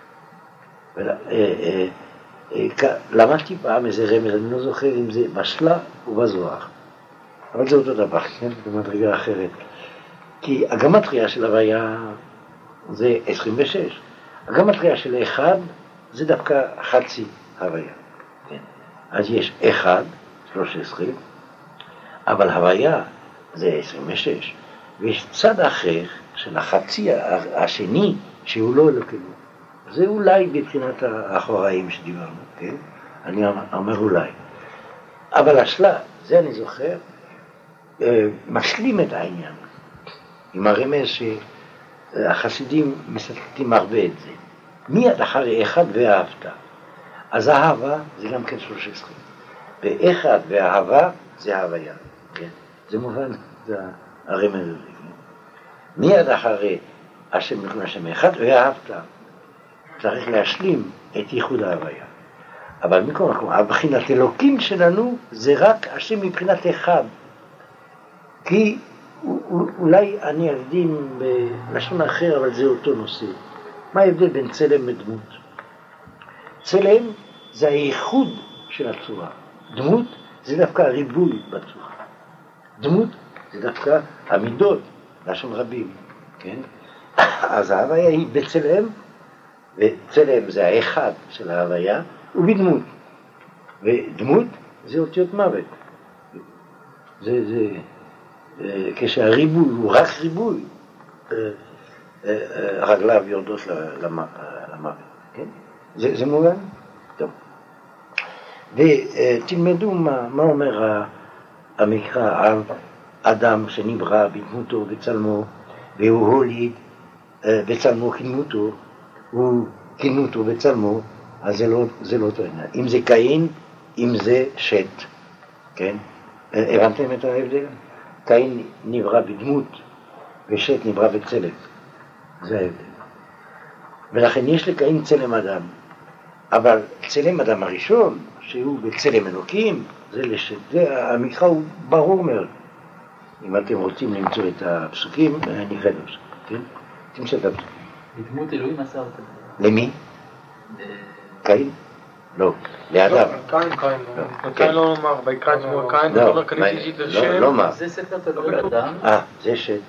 למדתי פעם איזה רמז, אני לא זוכר אם זה בשלה או בזוהר. אבל זה אותו דבר, כן? במדרגה אחרת. כי הגמטריה של הוויה זה 26. הגמטריה של אחד זה דווקא חצי הוויה. כן? אז יש 1, 13, אבל הוויה זה 26. ויש צד אחר של החצי השני שהוא לא אלוקינו. זה אולי בבחינת האחוראים שדיברנו, כן? אני אומר אולי. אבל השלה, זה אני זוכר, משלים את העניין. עם הרמז שהחסידים מסתכלים הרבה את זה. מיד אחרי אחד ואהבת. אז האהבה זה גם כן 13. ואחד ואהבה זה הוויה. כן? זה מובן, זה הרמז הזה. מיד אחרי השם נקרא השם אחד ואהבת. צריך להשלים את ייחוד ההוויה. אבל מכל מקום, הבחינת אלוקים שלנו זה רק השם מבחינת אחד. כי אולי אני אקדים בלשון אחר, אבל זה אותו נושא. מה ההבדל בין צלם ודמות? צלם זה הייחוד של הצורה. דמות זה דווקא הריבוי בצורה. דמות זה דווקא המידות, לשון רבים. כן? אז ההוויה היא בצלם, וצלם זה האחד של ההוויה, ובדמות. ודמות זה אותיות מוות. כשהריבוי הוא רק ריבוי, רגליו יורדות למוות. כן? זה מובן? טוב. ותלמדו מה אומר המקרא על אדם שנברא בדמותו בצלמו, והוא הוליד בצלמו כדמותו, הוא כדמותו בצלמו, אז זה לא אותו עניין. אם זה קין, אם זה שת. כן? הבנתם את ההבדל? קין נברא בדמות, ושת נברא בצלם. זה ההבדל. ולכן יש לקין צלם אדם. אבל צלם אדם הראשון, שהוא בצלם אלוקים, זה לשת. זה המקרא הוא ברור מאוד. אם אתם רוצים למצוא את הפסוקים, נקרא את הפסוקים. כן? תמצא את הפסוקים. בדמות אלוהים עשה אותה. למי? קין? לא, לאדם. קין לא אומר, ויקרא את שמו קין, אתה אומר קניתי אישית לשם. לא מה. זה ספר תולדות אדם. זה שת.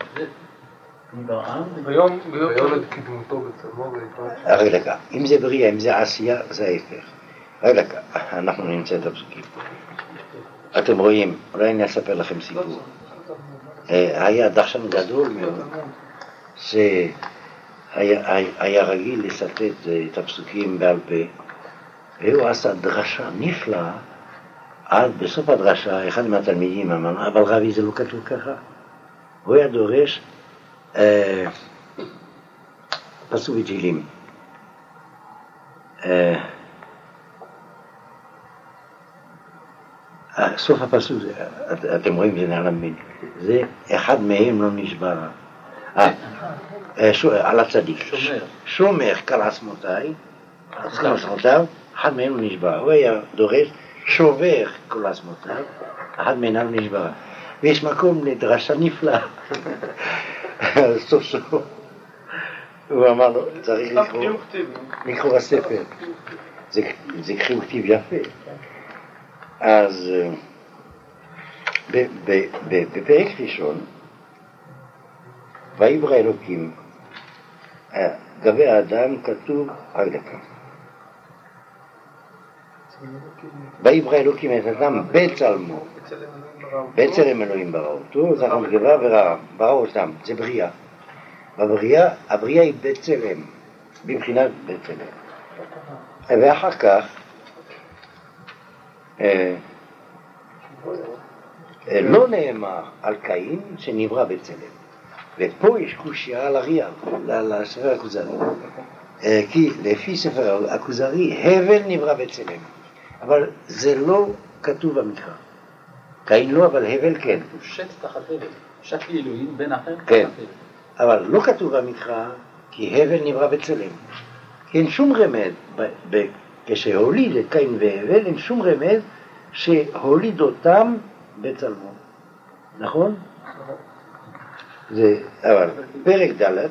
ביום את קדמותו בצלמו ויקרא. רגע דקה, אם זה בריאה, אם זה עשייה, זה ההפך. רגע דקה, אנחנו נמצא את הפסוקים. אתם רואים, אולי אני אספר לכם סיפור. היה דרשן גדול מאוד, שהיה רגיל לסתת את הפסוקים בעל פה, והוא עשה דרשה נפלאה. עד בסוף הדרשה, אחד מהתלמידים אמר, אבל רבי זה לא כתוב ככה. הוא היה דורש פסוק בתהילים. סוף הפסוק, אתם רואים זה נעלם בין, זה אחד מהם לא נשבר. על הצדיק. שומר כל עצמותיי, אחד מהם הוא נשבר. הוא היה דורש שובר כל עצמותיו, אחד מהם הוא נשבר. ויש מקום לדרשה נפלא. סוף סוף. הוא אמר לו, צריך לקרוא הספר. זה קריאו כתיב יפה. אז בפרק ראשון, ויברא אלוקים, גבי האדם כתוב רק דקה. ויברא אלוקים את האדם בצלמו, בצלם אלוהים ברא אותו, זכר ונקבה ברא אותם, זה בריאה. בבריאה, הבריאה היא בצלם, בבחינת בצלם. ואחר כך, לא נאמר על קין שנברא בצלם. ופה יש קושיה על אריה, לספר הכוזרי. כי לפי ספר הכוזרי, הבל נברא בצלם. אבל זה לא כתוב במקרא. קין לא, אבל הבל כן. הוא שת תחת הבל. שת לי אלוהים בין אחר תחת כן. הבל. אבל לא כתוב במקרא, כי הבל נברא בצלם. כי אין שום רמז, כשהוליד את קין והבל, אין שום רמז שהוליד אותם בצלמו. נכון? זה, אבל פרק ד',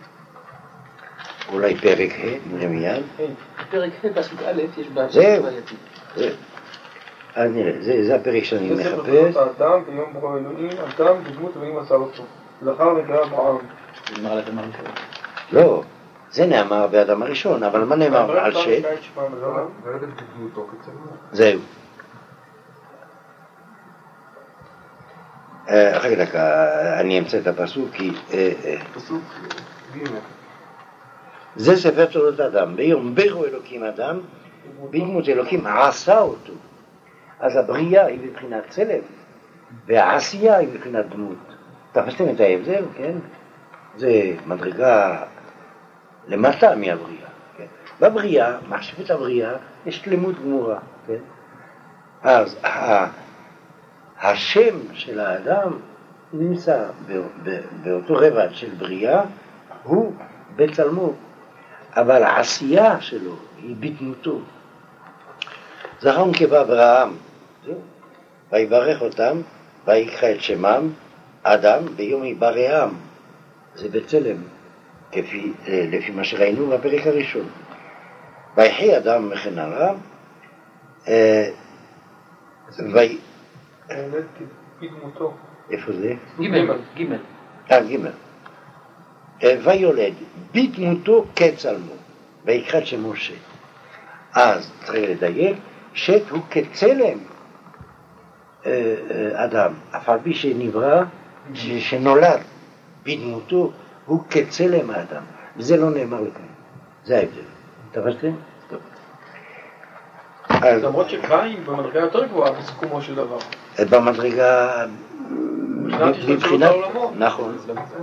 אולי פרק ה', נראה מיד. פרק ה' פסוק א', יש בה... זהו. אז נראה, זה הפרק שאני מחפש. זה ספר האדם ביום ברוא אלוהים, אדם בדמות אלוהים עשה אותו. זכר ונקבה אברהם. זה נאמר על אדם הראשון. לא, זה נאמר באדם הראשון, אבל מה נאמר על שת? זהו. אחר כך אני אמצא את הפסוק, כי... פסוק ג' זה ספר תולדות האדם. ביום ברוא אלוקים אדם, בדמות אלוקים עשה אותו. אז הבריאה היא בבחינת צלם, והעשייה היא בבחינת דמות. תפסתם את ההבדל, כן? זה מדרגה למטה מהבריאה. כן? בבריאה, מחשבת הבריאה, יש שלמות גמורה. כן? אז השם של האדם נמצא באותו רבד של בריאה, הוא בצלמו, אבל העשייה שלו היא בדמותו. זכר ונקבה אברהם, ויברך אותם, ויקרא את שמם, אדם ביום יברעם, זה בצלם, לפי מה שראינו בפרק הראשון. ויחי אדם וכן הלאה, בדמותו. איפה זה? ג' ויולד בדמותו כצלמו, ויקרא את שמו שת. אז צריך לדייק, שת הוא כצלם אדם, אף על פי שנברא, שנולד בדמותו, הוא כצלם האדם. וזה לא נאמר לכאן. זה ההבדל. תפסתם? טוב. למרות שקין במדרגה יותר גבוהה בסיכומו של דבר. במדרגה... מבחינת... נכון.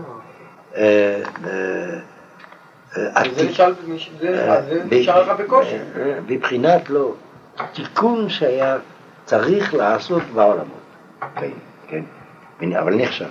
זה נשאר לך בקושי. בבחינת לא. התיקון שהיה צריך לעשות בעולמות. כן. אבל נכשל.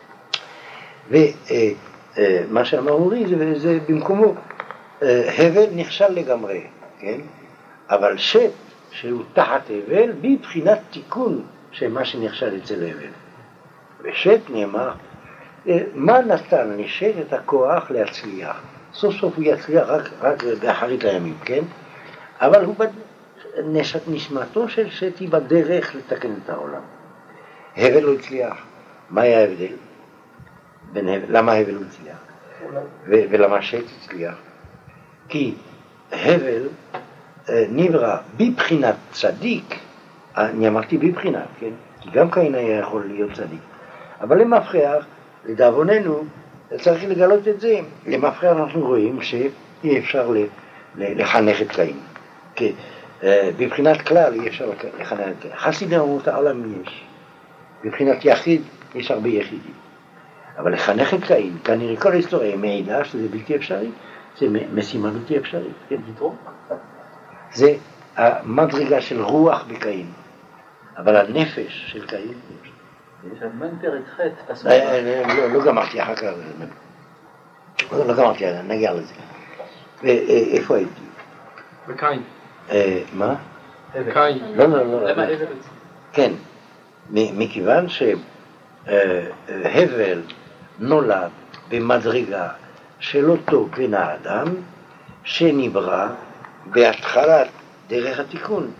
ומה שאמר אורי זה במקומו. הבל נכשל לגמרי, כן? אבל שת שהוא תחת הבל בבחינת תיקון של מה שנכשל אצל הבל. ושת נאמר, מה נתן לשת את הכוח להצליח? סוף סוף הוא יצליח רק באחרית הימים, כן? אבל הוא נשמתו של שת היא בדרך לתקן את העולם. הבל לא הצליח. מה היה ההבדל? למה הבל לא הצליח? ולמה שת הצליח? כי הבל נברא בבחינת צדיק, אני אמרתי בבחינת, כן? כי גם קין היה יכול להיות צדיק. אבל למפרח, לדאבוננו, צריך לגלות את זה. למפרח אנחנו רואים שאי אפשר לחנך את קין. כי בבחינת כלל אי אפשר לחנך את קין. חסידי אומות העולם יש. בבחינת יחיד יש הרבה יחידים. אבל לחנך את קין, כנראה כל ההיסטוריה מעידה שזה בלתי אפשרי, זה משימה בלתי אפשרית. כן, תתרום. זה המדרגה של רוח בקין. אבל הנפש של קין... מן פרק ח' פסוק... לא גמרתי אחר כך. לא גמרתי, נגיע לזה. ואיפה הייתי? בקין. מה? קין. לא. למה הבל? כן, מכיוון שהבל נולד במדרגה של אותו בן האדם שנברא בהתחלת דרך התיקון,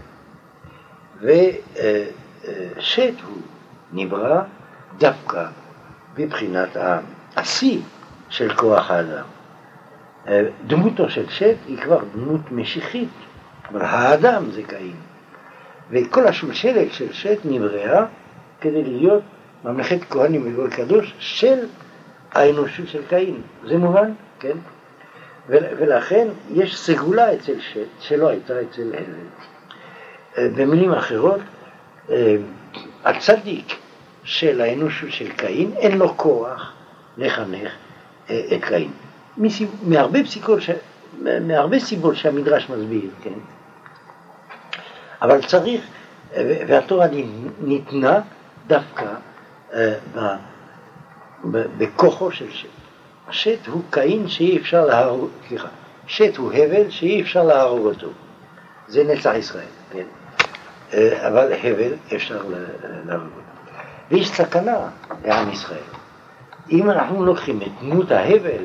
ושת הוא נברא דווקא בבחינת השיא של כוח האדם. דמותו של שת היא כבר דמות משיחית, אבל האדם זה קין, וכל השושלת של שת נבראה כדי להיות ממלכת כהנים וגוי קדוש של האנושות של קין. זה מובן? כן? ולכן יש סגולה אצל שת שלא הייתה אצל הבל. במילים אחרות, הצדיק של האנושות של קין אין לו כוח לחנך את קין. מהרבה סיבות שהמדרש מסביר, כן? אבל צריך, והתורה ניתנה דווקא בכוחו של שת. שת הוא קין שאי אפשר להרוג, שת הוא הבל שאי אפשר להרוג אותו. זה נצח ישראל, כן? אבל הבל אפשר להרוג אותו. ויש סכנה לעם ישראל. אם אנחנו לוקחים את דמות ההבל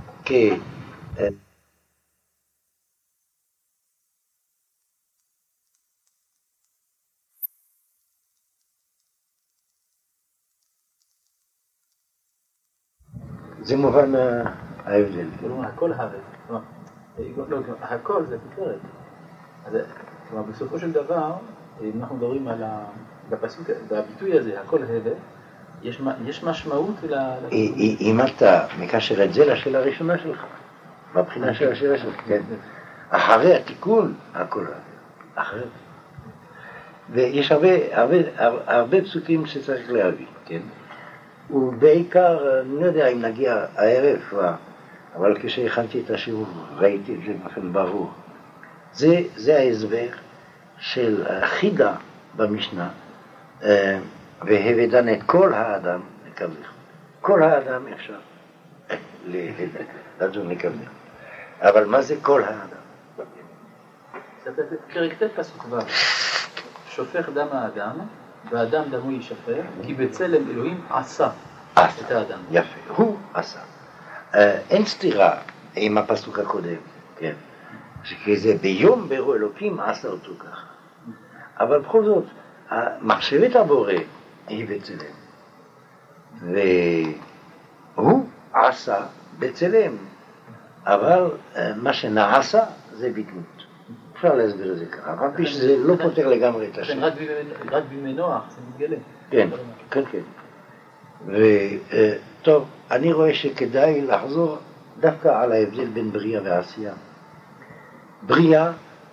זה מובן ההבדל. הכל הבל. הכל זה תפארת. כלומר, בסופו של דבר, אם אנחנו מדברים על הפסוק, בביטוי הזה, הכל הבל, יש משמעות אם אתה מקשר את זה לשאלה הראשונה שלך, בבחינה של השאלה שלך, כן. אחרי התיקון, הכל הבל. אחרי. ויש הרבה פסוקים שצריך להביא, כן. ובעיקר, אני לא יודע אם נגיע הערב, אבל כשהכנתי את השיעור ראיתי את זה באופן ברור. זה ההסבר של החידה במשנה, והבדן את כל האדם לקבלך. כל האדם אפשר לדון לקבלך. אבל מה זה כל האדם? פרק ט' פסוק ו' שופך דם האדם, והאדם דמו יישפך, כי בצלם אלוהים עשה את האדם. יפה, הוא עשה. אין סתירה עם הפסוק הקודם, כן? כי זה ביום ברו אלוקים עשה אותו ככה. אבל בכל זאת, מחשבת הבורא היא בצלם. והוא עשה בצלם, אבל מה שנעשה זה בדמות. אפשר להסביר את זה ככה, אבל פי שזה לא פותר לגמרי את השם. רק בימי נוח זה מתגלה. כן. וטוב, אני רואה שכדאי לחזור דווקא על ההבדל בין בריאה ועשייה. בריאה,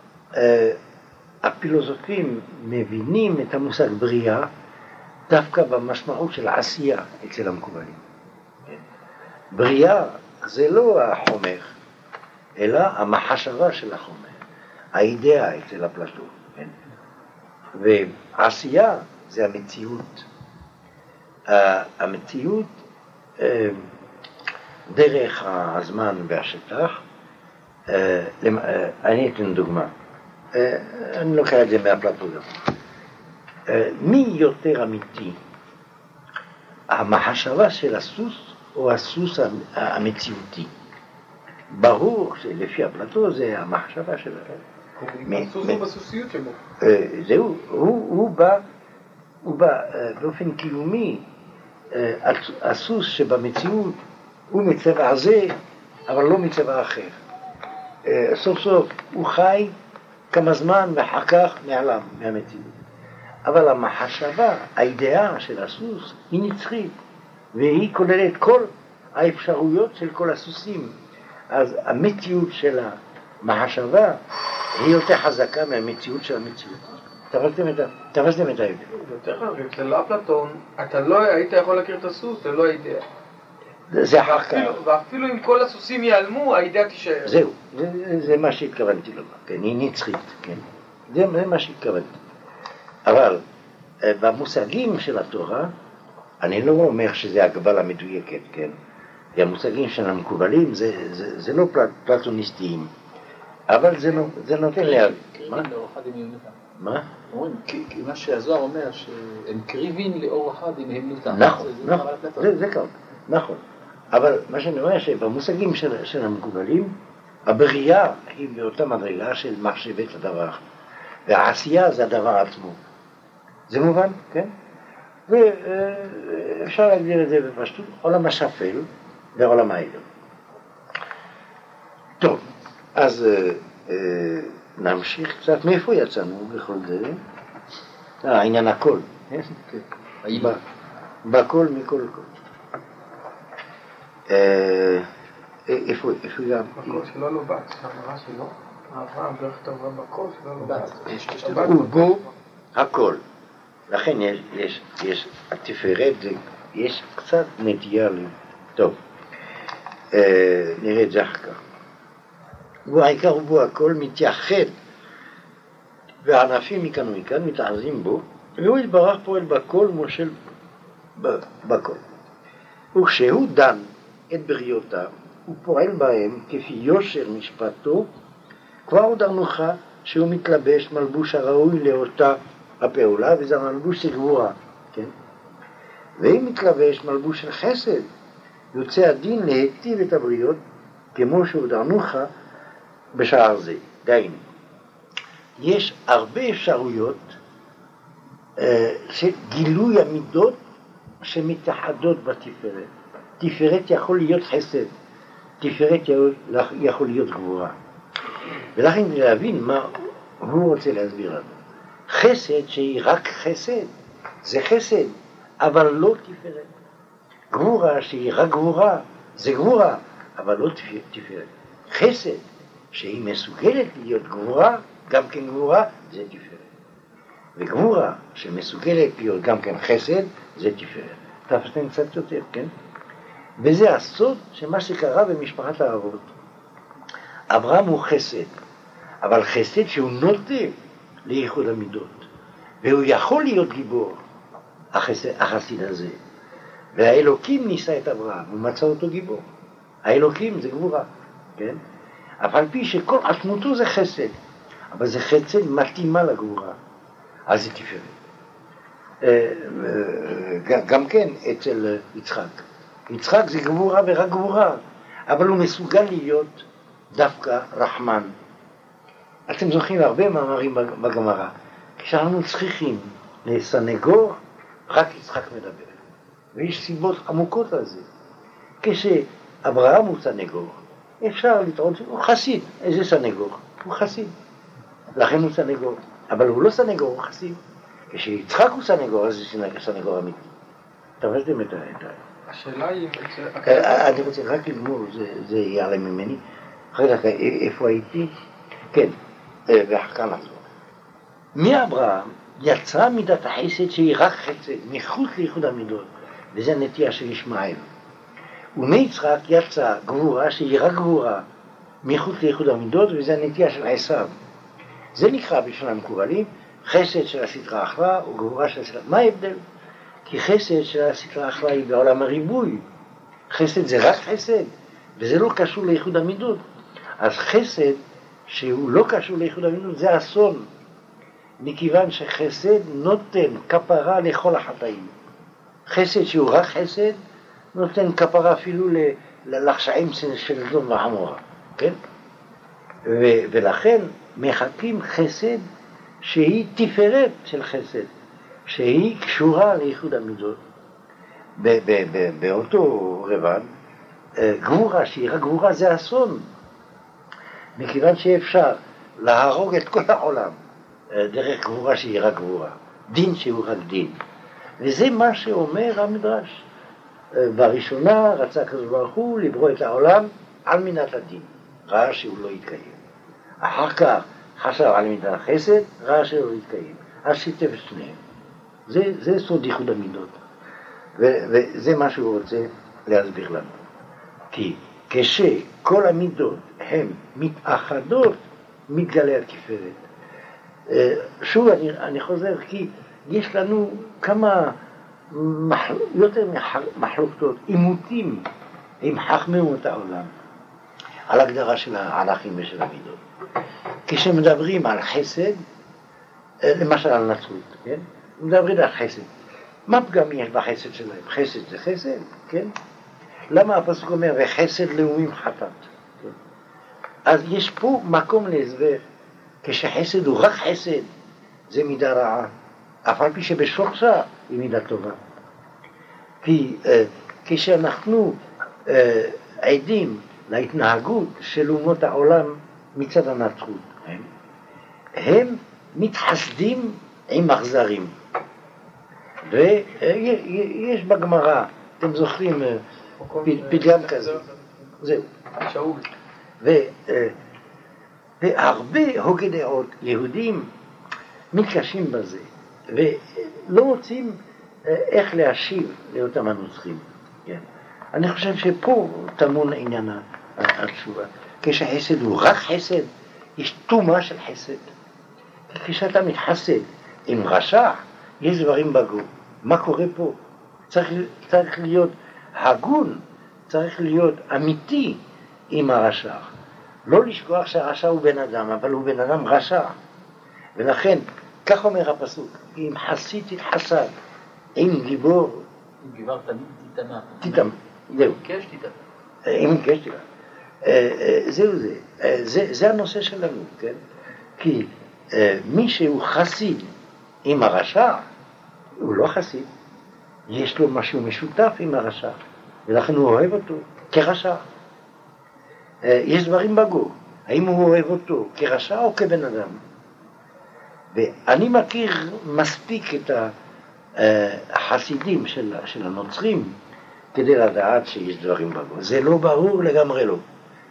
הפילוסופים מבינים את המושג בריאה דווקא במשמעות של עשייה אצל המקובלים. בריאה זה לא החומר, אלא המחשבה של החומר, האידאה אצל אפלטון. ועשייה זה המציאות. המציאות דרך הזמן והשטח. אני אתן דוגמה. אני לוקח את זה מאפלטון. מי יותר אמיתי? המחשבה של הסוס או הסוס המציאותי? ברור שלפי אפלטון זה המחשבה של הסוס הוא בסוסיות שבו. זהו, הוא בא באופן קיומי. הסוס שבמציאות הוא מצבע הזה, אבל לא מצבע אחר. סוף סוף הוא חי כמה זמן ואחר כך נעלם מהמציאות. אבל המחשבה, האידאה של הסוס היא נצחית, והיא כוללת כל האפשרויות של כל הסוסים. אז המציאות של המחשבה היא יותר חזקה מהמציאות של המציאות. תפסתם את ההבדל. יותר חריף, זה לא אפלטון, אתה לא היית יכול להכיר את הסוס, זה לא האידאה. זה אחר כך. ואפילו אם כל הסוסים ייעלמו, האידאה תישאר. זהו, זה מה שהתכוונתי לומר, כן, היא נצחית, כן. זה מה שהתכוונתי. אבל במושגים של התורה, אני לא אומר שזה הגבלה מדויקת, כן. המושגים של המקובלים זה לא פלטוניסטיים, אבל זה נותן להבין. קריבין לאור אחד דמיונותם. מה? אומרים, מה שהזוהר אומר, שהם קריבין לאור אחד דמיונותם. נכון, זה כך, נכון. אבל מה שאני אומר שבמושגים של המקובלים, הבריאה היא באותה מדרגה של מחשבת הדבר, והעשייה זה הדבר עצמו. זה מובן, כן? ואפשר להגדיר את זה בפשטות, עולם השפל ועולם העליון. טוב, אז נמשיך קצת. מאיפה יצאנו בכל זה? העניין הכל. בכל מכל כל. איפה גם? בכל שלא לא בת, שהמרה שלו, אברהם דרך תורה בכל שלא לא בת. ובו הכל. לכן יש התפארת, יש קצת נטייה לי. טוב, נראה את זה אחר כך. והעיקר ובו הכל מתייחד, והענפים מכאן ומכאן מתעזים בו, והוא יתברך פועל בכל מושל בכל. וכשהוא דן את בריאותיו, הוא פועל בהם כפי יושר משפטו, כבר עוד ארנוכה שהוא מתלבש מלבוש הראוי לאותה הפעולה, וזה מלבוש של גבורה, כן? ואם מתלבש מלבוש של חסד, יוצא הדין להיטיב את הבריות, כמו שהוא ארנוכה בשער זה. דהיינו, יש הרבה אפשרויות של גילוי המידות שמתאחדות בתפארת. תפארת יכול להיות חסד, תפארת יכול להיות גבורה. ולכן להבין מה הוא רוצה להסביר לנו. חסד שהיא רק חסד, זה חסד, אבל לא תפארת. גבורה שהיא רק גבורה, זה גבורה, אבל לא תפארת. חסד שהיא מסוגלת להיות גבורה, גם כן גבורה, זה תפארת. וגבורה שמסוגלת להיות גם כן חסד, זה תפארת. תפסתם קצת יותר, כן? וזה הסוד שמה שקרה במשפחת האבות. אברהם הוא חסד, אבל חסד שהוא נוטה לייחוד המידות. והוא יכול להיות גיבור, החסיד הזה. והאלוקים ניסה את אברהם, הוא מצא אותו גיבור. האלוקים זה גבורה, כן? אף על פי שכל עצמותו זה חסד, אבל זה חסד מתאימה לגבורה, אז זה תפארת. גם כן אצל יצחק. יצחק זה גבורה ורק גבורה, אבל הוא מסוגל להיות דווקא רחמן. אתם זוכרים הרבה מאמרים בגמרא, כשאנחנו צריכים לסנגור, רק יצחק מדבר. ויש סיבות עמוקות על זה. כשאברהם הוא סנגור, אפשר לטעון שהוא חסיד. איזה סנגור? הוא חסיד. לכן הוא סנגור. אבל הוא לא סנגור, הוא חסיד. כשיצחק הוא סנגור, אז זה סנגור אמיתי. תפסתם את השאלה היא... אני רוצה רק לגמור, זה יעלה ממני. אחרי כך, איפה הייתי? כן, ואחר כך נחזור. מאברהם יצרה מידת החסד שהיא רק חסד, מחוץ לייחוד המידות, וזה הנטייה של ישמעאל. ומיצחק יצא גבורה שהיא רק גבורה, מחוץ לייחוד המידות, וזה הנטייה של עשיו. זה נקרא בשביל המקובלים, חסד של הסתרא אחרא וגבורה של הסתרא. מה ההבדל? כי חסד של הסתרא אחרא היא בעולם הריבוי. חסד זה רק חסד, וזה לא קשור לייחוד המידות. אז חסד שהוא לא קשור לייחוד המידות זה אסון, מכיוון שחסד נותן כפרה לכל החטאים. חסד שהוא רק חסד נותן כפרה אפילו לחשעים של סדום ועמורה, כן? ולכן מחכים חסד שהיא תפארת של חסד, שהיא קשורה לייחוד המידות. באותו רבד, גבורה שהיא רק גבורה זה אסון, מכיוון שאפשר להרוג את כל העולם דרך גבורה שהיא רק גבורה, דין שהוא רק דין. וזה מה שאומר המדרש. בראשונה רצה הקדוש ברוך הוא לברוא את העולם על מידת הדין, ראה שהוא לא יתקיים. אחר כך חשב על מידת החסד, ראה שהוא לא יתקיים. אז שיתף את שניהם. זה סוד ייחוד המידות. וזה מה שהוא רוצה להסביר לנו. כי כשכל המידות הן מתאחדות, מתגלה התפארת. שוב אני חוזר, כי יש לנו כמה יותר מחלוקות, עימותים הם חכמו את העולם על הגדרה של הערכים ושל המידות. כשמדברים על חסד, למשל על נצרות, כן? מדברים על חסד. מה פגם יש בחסד שלהם? חסד זה חסד, כן? למה הפסוק אומר, וחסד לאומים חטאת? כן? אז יש פה מקום להסבר, כשחסד הוא רק חסד, זה מידה רעה, אף על פי שבשורשה היא מידה טובה. כי כשאנחנו עדים להתנהגות של אומות העולם מצד הנצרות, הם מתחסדים עם אכזרים. ויש בגמרא, אתם זוכרים, פתגם כזה, זהו. שאול. והרבה הוגי דעות יהודים מתקשים בזה, ולא רוצים איך להשיב לאותם הנוצרים. אני חושב שפה טמון עניין התשובה. כשחסד הוא רק חסד, יש תומה של חסד. כשאתה מתחסד עם רשע, יש דברים בגו. מה קורה פה? צריך להיות הגון, צריך להיות אמיתי עם הרשע. לא לשכוח שהרשע הוא בן אדם, אבל הוא בן אדם רשע. ולכן, כך אומר הפסוק, אם חסיד תתחסד, אם גיבור... אם גיבור תמיד תתאמה. תתאמה, זהו. קש תתאמה. אם קש תתאמה. זהו זה. זה הנושא שלנו, כן? כי מי שהוא חסיד עם הרשע, הוא לא חסיד. יש לו משהו משותף עם הרשע, ולכן הוא אוהב אותו כרשע. יש דברים בגו, האם הוא אוהב אותו כרשע או כבן אדם? ואני מכיר מספיק את החסידים של הנוצרים כדי לדעת שיש דברים בגו. זה לא ברור לגמרי לא.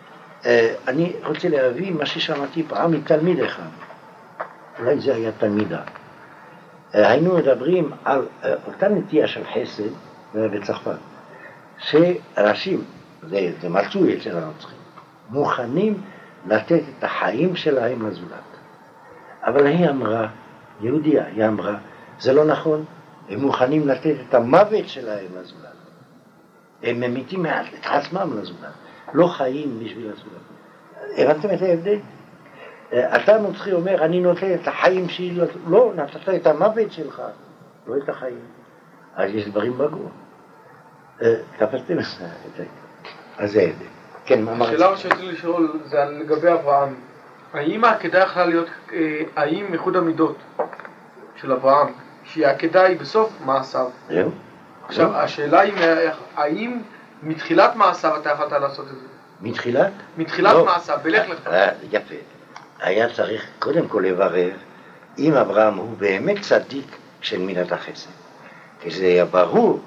אני רוצה להביא מה ששמעתי פעם מתלמיד אחד, אולי זה היה תלמידה. היינו מדברים על אותה נטייה של חסד בצרפת, שאנשים, זה מצוי אצל הנוצרים, מוכנים לתת את החיים שלהם לזולת. אבל היא אמרה, יהודיה, היא אמרה, זה לא נכון, הם מוכנים לתת את המוות שלהם לזולת. הם ממיתים את עצמם לזולת, לא חיים בשביל הזולת. הבנתם את ההבדל? אתה נוצרי אומר, אני נותן את החיים שלי, לא, נתת את המוות שלך, לא את החיים. אז יש דברים בגו. תפסתם את זה. אז זה ההבדל. כן, מה אמרת? השאלה שרציתי לשאול זה לגבי אברהם. האם העקדה יכולה להיות, האם איחוד המידות של אברהם, שהעקדה היא בסוף מעשיו? זהו. עכשיו, השאלה היא, האם מתחילת מעשיו אתה יכולת לעשות את זה? מתחילת? מתחילת מעשיו, בלך לך. יפה. היה צריך קודם כל לברר אם אברהם הוא באמת צדיק של מידת החסד. כי זה היה ברור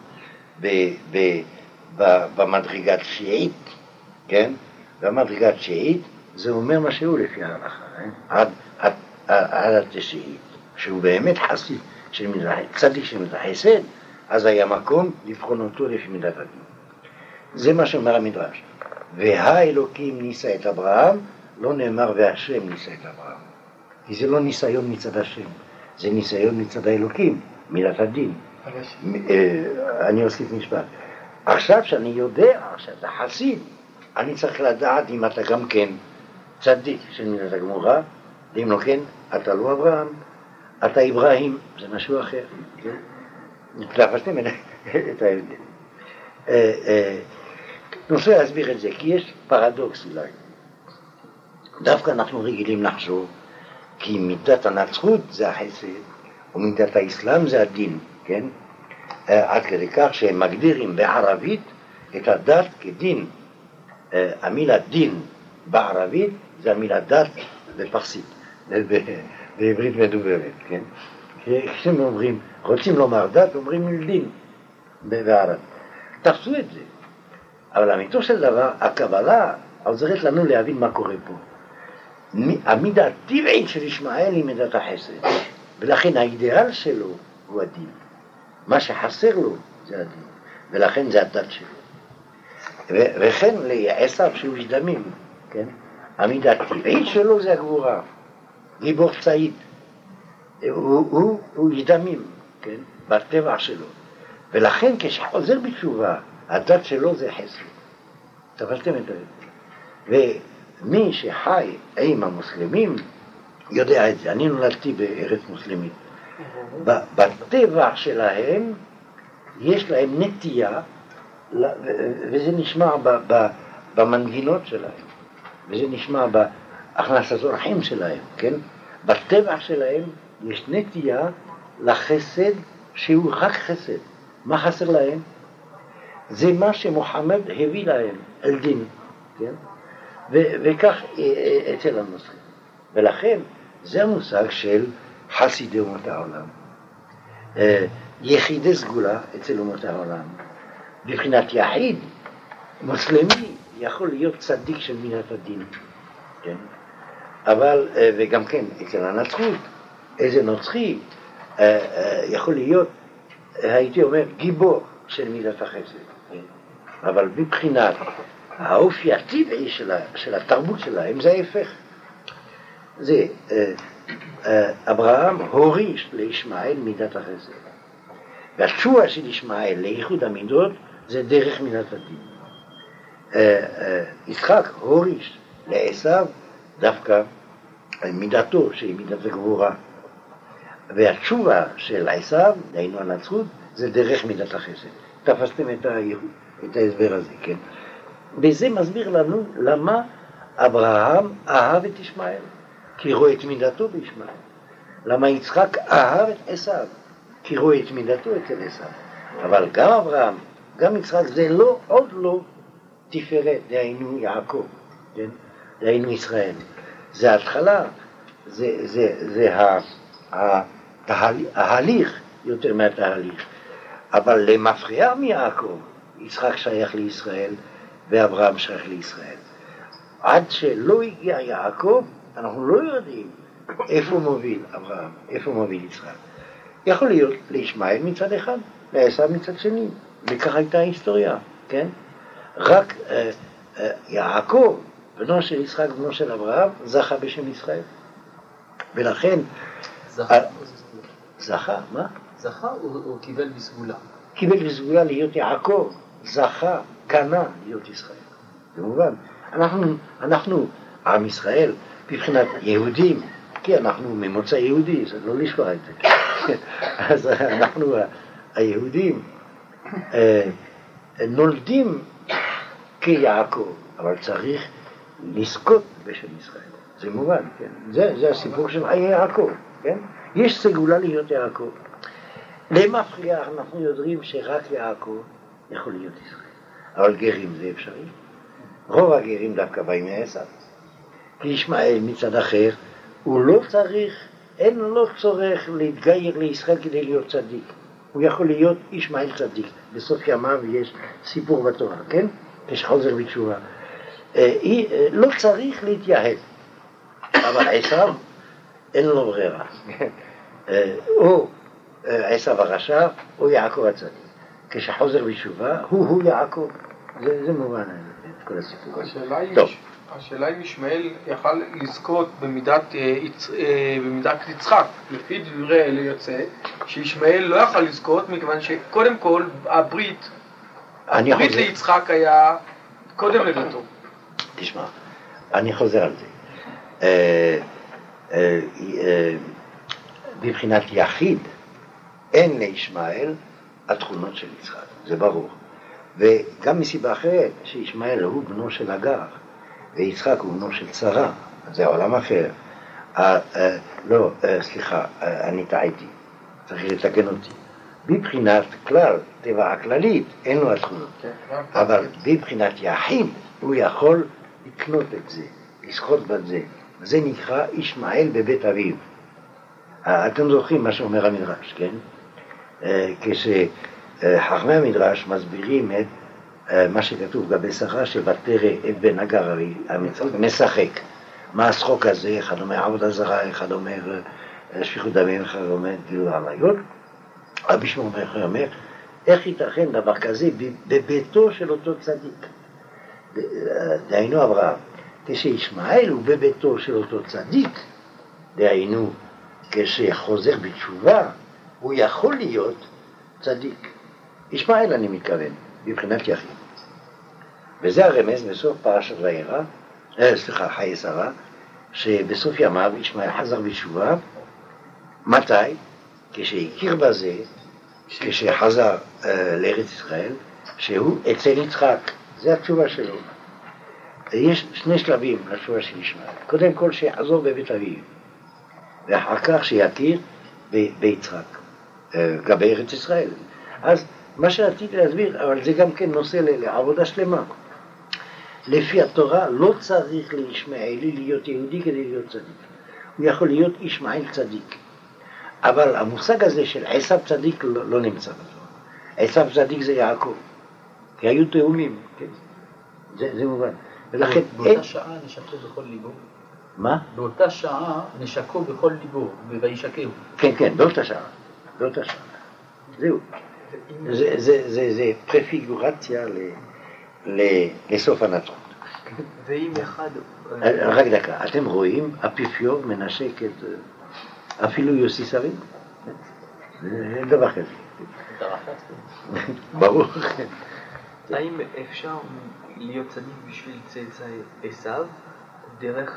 במדרגה תשיעית, כן? במדרגה תשיעית זה אומר משהו לפי ההלכה, עד התשיעית, שהוא באמת חסיד של צדיק של מידת החסד, אז היה מקום לבחון אותו לפי מידת הדין. זה מה שאומר המדרש. והאלוקים ניסה את אברהם, לא נאמר והשם ניסה את אברהם. כי זה לא ניסיון מצד השם, זה ניסיון מצד האלוקים, מידת הדין. אני אוסיף משפט. עכשיו שאני יודע שאתה חסיד, אני צריך לדעת אם אתה גם כן צדיק של מידת הגמורה, ואם לא כן, אתה לא אברהם, אתה אברהם, זה משהו אחר. תפסתם את ההבדל. אני רוצה להסביר את זה, כי יש פרדוקס אולי. דווקא אנחנו רגילים לחשוב, כי מידת הנצרות זה החסד, ומידת האסלאם זה הדין, כן? עד כדי כך שהם מגדירים בערבית את הדת כדין. המילה דין בערבית זה המילה דת בפרסית, בעברית מדוברת, כן? כשהם אומרים, רוצים לומר דת, אומרים דין בערבית. תפסו את זה. אבל אמיתו של דבר, הקבלה עוזרת לנו להבין מה קורה פה. המידה הטבעית של ישמעאל היא מידת החסד, ולכן האידאל שלו הוא הדין. מה שחסר לו זה הדין, ולכן זה הדת שלו. וכן לעשו שהוא איש דמים, כן? המידה הטבעית שלו זה הגבורה, גיבור צעיד. הוא איש דמים, כן? בטבע שלו. ולכן כשחוזר בתשובה, הדת שלו זה חסד. תפסתם את ההבדל. ומי שחי עם המוסלמים יודע את זה. אני נולדתי בארץ מוסלמית. בטבע שלהם יש להם נטייה, וזה נשמע במנגינות שלהם, וזה נשמע בהכנסת אורחים שלהם, כן? בטבע שלהם יש נטייה לחסד שהוא רק חסד. מה חסר להם? זה מה שמוחמד הביא להם, אל דין, כן? וכך אצל הנוצרים. ולכן זה המושג של חסידי אומות העולם. יחידי סגולה אצל אומות העולם. בבחינת יחיד, מוסלמי יכול להיות צדיק של מידת הדין, כן? אבל, וגם כן, אצל הנצרות, איזה נוצרי יכול להיות, הייתי אומר, גיבור של מידת החסד, כן? אבל בבחינת האופי הטבעי של התרבות שלהם זה ההפך. זה אברהם הוריש לישמעאל מידת החסד, והתשובה של ישמעאל לאיחוד המידות זה דרך מידת הדין. יצחק הוריש לעשיו דווקא מידתו שהיא מידת הגבורה, והתשובה של עשיו, דהיינו הנצרות, זה דרך מידת החסד. תפסתם את ההסבר הזה, כן? וזה מסביר לנו למה אברהם אהב את ישמעאל, כי רואה את מידתו בישמעאל. למה יצחק אהב את עשיו, כי רואה את מידתו אצל עשיו. אבל גם אברהם, גם יצחק, זה לא, עוד לא תפארת, דהיינו יעקב, כן? דהיינו ישראל. זה ההתחלה, זה ההליך יותר מהתהליך. אבל למפריע מיעקב, יצחק שייך לישראל ואברהם שייך לישראל. עד שלא הגיע יעקב, אנחנו לא יודעים איפה מוביל אברהם, איפה מוביל יצחק. יכול להיות לישמעאל מצד אחד, לעשיו מצד שני, וכך הייתה ההיסטוריה, כן? רק יעקב, בנו של יצחק ובנו של אברהם, זכה בשם ישראל. ולכן... זכה, מה? זכה או קיבל בסגולה? קיבל בסגולה להיות יעקב, זכה, קנה להיות ישראל. זה מובן. אנחנו, עם ישראל, בבחינת יהודים, כי אנחנו ממוצא יהודי, זה לא לשכוח את זה. אז אנחנו, היהודים, נולדים כיעקב, אבל צריך לזכות בשם ישראל. זה מובן, כן? זה הסיפור של חיי יעקב, כן? יש סגולה להיות יעקב. למפריע אנחנו יודעים שרק יעקב יכול להיות ישראל. אבל גרים זה אפשרי. רוב הגרים דווקא באים מעשיו. כי ישמעאל מצד אחר, הוא לא צריך, אין לו צורך להתגייר לישראל כדי להיות צדיק. הוא יכול להיות ישמעאל צדיק. בסוף ימיו יש סיפור בתורה, כן? כשחוזר בתשובה. לא צריך להתייהד. אבל עשיו אין לו ברירה. או עשיו הרשע או יעקב הצדיק. כשחוזר בתשובה, הוא יעקב. זה מובן, כל הסיפור. השאלה אם ישמעאל יכל לזכות במידת יצחק. לפי דברי אלה יוצא שישמעאל לא יכל לזכות מכיוון שקודם כל הברית ליצחק היה קודם לדתו. תשמע, אני חוזר על זה. בבחינת יחיד אין לישמעאל התכונות של יצחק, זה ברור. וגם מסיבה אחרת, שישמעאל הוא בנו של הגר, ויצחק הוא בנו של שרה, זה עולם אחר. לא, סליחה, אני טעיתי, צריך לתקן אותי. בבחינת כלל, טבע הכללית, אין לו התכונות. אבל בבחינת יחיד, הוא יכול לקנות את זה, לזכות בזה. זה נקרא ישמעאל בבית אביו. אתם זוכרים מה שאומר המדרש, כן? כשחכמי המדרש מסבירים את מה שכתוב לגבי שרה שבתרא אבן הגר משחק. מה השחוק הזה? אחד אומר עבודה זרה, אחד אומר שפיכות דמים, אחד אומר גילוי עריות. רבי שמעון בר יוחאי אומר, איך ייתכן דבר כזה בביתו של אותו צדיק? דהיינו אברהם. כשישמעאל הוא בביתו של אותו צדיק, דהיינו כשחוזר בתשובה, הוא יכול להיות צדיק. ישמעאל אני מתכוון, בבחינת יחיד. וזה הרמז בסוף פרשת וירא, חיי שרה, שבסוף ימיו ישמעאל חזר בתשובה. מתי? כשהכיר בזה, כשחזר לארץ ישראל, שהוא אצל יצחק. זה התשובה שלו. יש שני שלבים לתשובה של ישמעאל. קודם כל שיחזור בבית אביו, ואחר כך שיכיר ביצחק, גם בארץ ישראל. אז מה שרציתי להסביר, אבל זה גם כן נושא לעבודה שלמה. לפי התורה לא צריך לישמעאלי להיות יהודי כדי להיות צדיק. הוא יכול להיות ישמעאל צדיק. אבל המושג הזה של עשיו צדיק לא נמצא בתורה. עשיו צדיק זה יעקב, כי היו תאומים, כן? זה מובן. ולכן באותה שעה נשקו בכל ליבו. מה? באותה שעה נשקו בכל ליבו, וישקהו. כן, כן, באותה שעה. באותה שעה. זהו. זה פרפיגורציה לסוף הנצרות. ואם אחד... רק דקה, אתם רואים, האפיפיור מנשק את... אפילו יוסי שרים? זה דבר כזה. ברור. האם אפשר להיות צדיק בשביל צאצאי עשיו דרך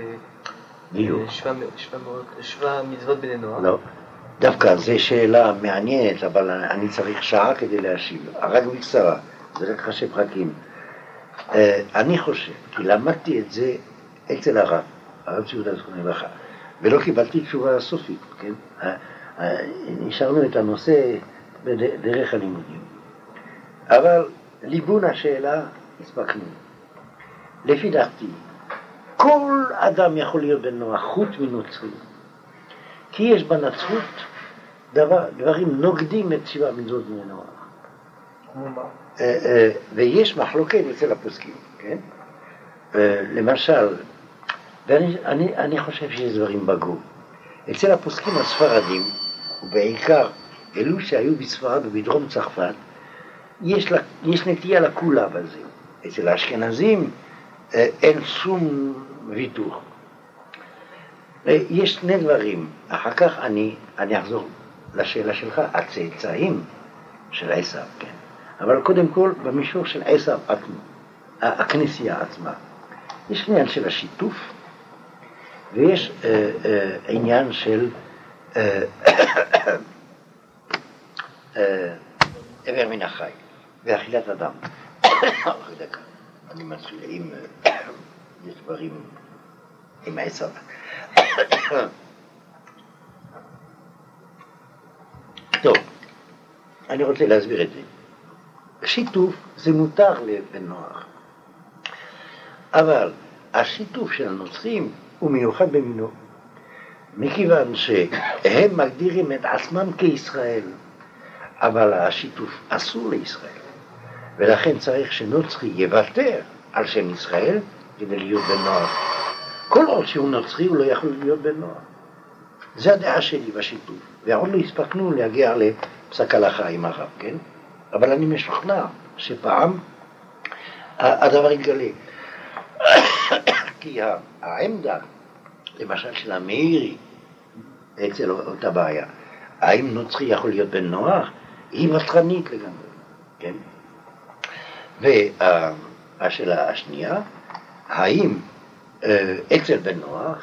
שבע מצוות בני נוח? לא. דווקא זו שאלה מעניינת, אבל אני צריך שעה כדי להשיב. רק בקצרה, זה רק ראשי פרקים. אני חושב, כי למדתי את זה אצל הרב ציודה זכרונו לברכה, ולא קיבלתי תשובה סופית, כן? נשארנו את הנושא בדרך הלימודים. אבל ליבון השאלה הספקנו. לפי דעתי, כל אדם יכול להיות בן נוח חוץ מנוצרי. כי יש בנצרות דברים נוגדים את שבע מצוות בני נוח. ויש מחלוקת אצל הפוסקים, כן? למשל, ואני חושב שיש דברים בגו. אצל הפוסקים הספרדים, ובעיקר אלו שהיו בספרד ובדרום צרפת, יש נטייה לקולה בזה. אצל האשכנזים אין שום ויתור. יש שני דברים, אחר כך אני אחזור לשאלה שלך, הצאצאים של עשיו, כן. אבל קודם כל במישור של עשיו עצמו, הכנסייה עצמה. יש עניין של השיתוף, ויש עניין של עבר מן החי ואכילת אדם. אני מצוי עם דברים עם עשיו. טוב, אני רוצה להסביר את זה. שיתוף זה מותר לבן נוח, אבל השיתוף של הנוצרים הוא מיוחד במינו, מכיוון שהם מגדירים את עצמם כישראל, אבל השיתוף אסור לישראל, ולכן צריך שנוצרי יוותר על שם ישראל כדי להיות בן נוח. כל עוד שהוא נוצרי הוא לא יכול להיות בן נוח. זה הדעה שלי בשיתוף, ועוד לא הספקנו להגיע לפסק הלכה עם הרב, כן? אבל אני משוכנע שפעם הדבר יתגלה. כי העמדה, למשל של המאירי, אצל אותה בעיה, האם נוצרי יכול להיות בן נוח, היא ותרנית לגמרי, כן? והשאלה השנייה, האם אצל בן נוח,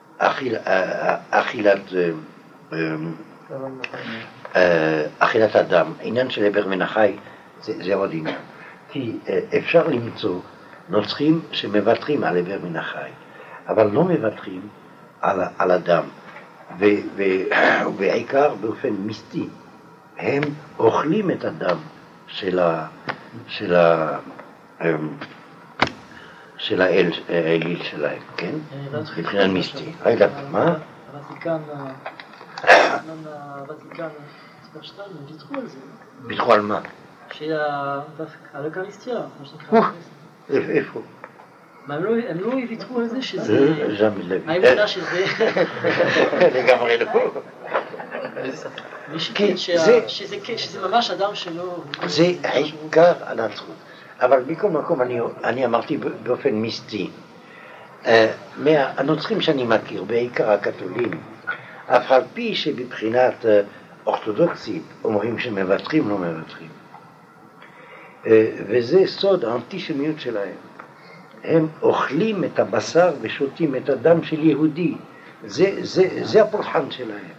אכילת אדם, עניין של עבר מן החי, זה עוד עניין. כי אפשר למצוא נוצרים שמוותרים על עבר מן החי, אבל לא מוותרים על אדם, ובעיקר באופן מיסטי, הם אוכלים את הדם של האליל שלהם, כן? מבחינה מיסטי. רגע, מה? הוותיקן, מספר 2, הם ביטחו על זה. ביטחו על מה? על הקריסטיה, מה שנקרא. איפה? הם לא ויתרו על זה שזה... ז'מי לוי. האמונה שזה... לגמרי לא. שזה ממש אדם שלא... זה העיקר הנצרות. אבל מכל מקום אני אמרתי באופן מיסטי. מהנוצרים שאני מכיר, בעיקר הקתולים, אף על פי שבבחינת אורתודוקסית אומרים שמוותרים, לא מוותרים. וזה סוד האנטישמיות שלהם. הם אוכלים את הבשר ושותים את הדם של יהודי. זה הפולחן שלהם.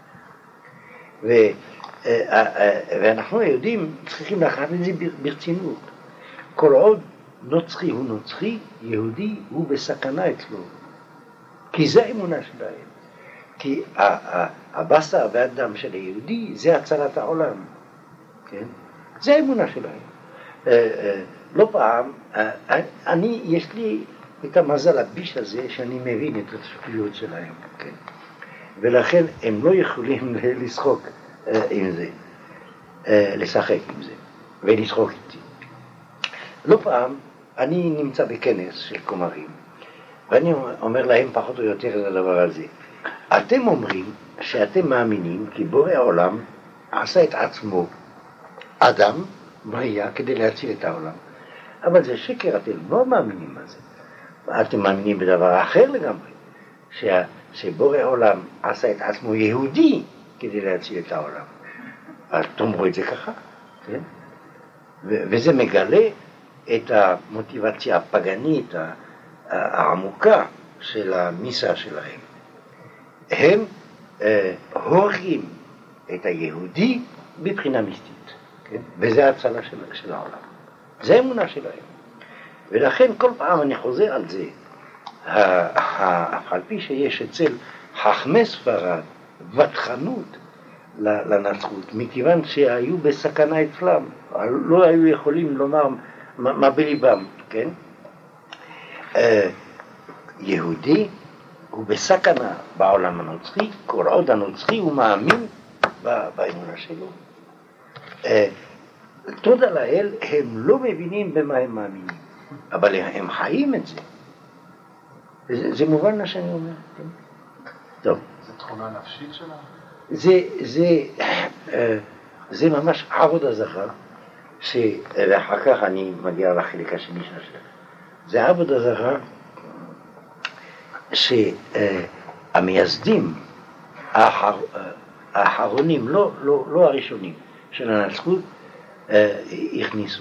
ואנחנו היהודים צריכים לקחת את זה ברצינות. כל עוד נוצרי הוא נוצרי, יהודי הוא בסכנה אצלו. כי זה האמונה שלהם. כי הבשר והדם של היהודי זה הצלת העולם. כן? זה האמונה שלהם. לא פעם, יש לי את המזל הביש הזה שאני מבין את השפיות שלהם. כן? ולכן הם לא יכולים לשחוק עם זה, לשחק עם זה ולשחוק איתי. לא פעם אני נמצא בכנס של כומרים ואני אומר להם פחות או יותר את הדבר הזה. אתם אומרים שאתם מאמינים כי בורא העולם עשה את עצמו אדם בריאה כדי להציל את העולם, אבל זה שקר, אתם לא מאמינים בזה. אתם מאמינים בדבר אחר לגמרי, שבורא העולם עשה את עצמו יהודי כדי להציל את העולם. אז תאמרו את זה ככה, כן? וזה מגלה את המוטיבציה הפגנית העמוקה של המיסה שלהם. הם הורגים את היהודי בבחינה מיסטית, כן? וזה ההצלה של העולם. זה האמונה שלהם. ולכן כל פעם אני חוזר על זה, אף על פי שיש אצל חכמי ספרד ותחנות לנצרות, מכיוון שהיו בסכנה אצלם, לא היו יכולים לומר מה בליבם, כן? יהודי הוא בסכנה בעולם הנוצרי, כל עוד הנוצרי הוא מאמין באמונה שלו. תודה לאל, הם לא מבינים במה הם מאמינים, אבל הם חיים את זה. זה מובן מה שאני אומר. טוב. זה תכונה נפשית שלה? זה ממש עבודה זרה, ואחר כך אני מגיע לחלק השני של השאלה. זה עבודה זרה שהמייסדים האחרונים, לא הראשונים של הנצרות, הכניסו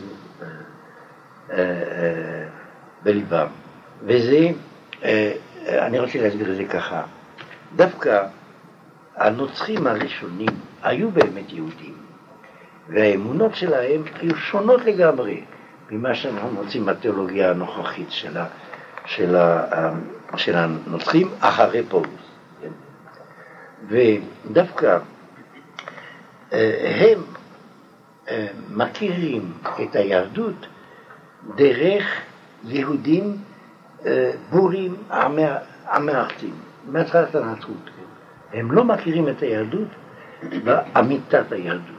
בליבם. וזה, אני רוצה להסביר את זה ככה. דווקא הנוצרים הראשונים היו באמת יהודים, והאמונות שלהם היו שונות לגמרי ממה שאנחנו מוצאים בתיאולוגיה הנוכחית של הנוצרים אחרי פולוס. ודווקא הם מכירים את היהדות דרך יהודים בורים המארצים, מהתחלת הנצרות. הם לא מכירים את היהדות באמיתת היהדות.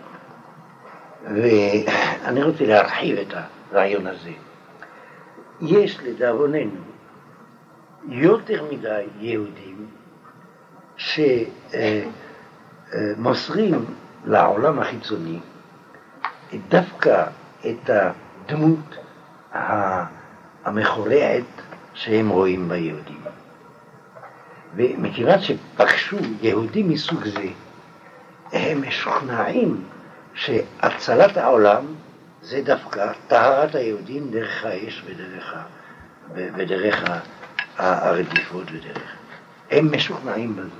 ואני רוצה להרחיב את הרעיון הזה. יש לדאבוננו יותר מדי יהודים שמוסרים לעולם החיצוני דווקא את הדמות המכורעת שהם רואים ביהודים. ומכיוון שפגשו יהודים מסוג זה, הם משוכנעים שהצלת העולם זה דווקא טהרת היהודים דרך האש ודרך הרדיפות ודרך. הם משוכנעים בזה.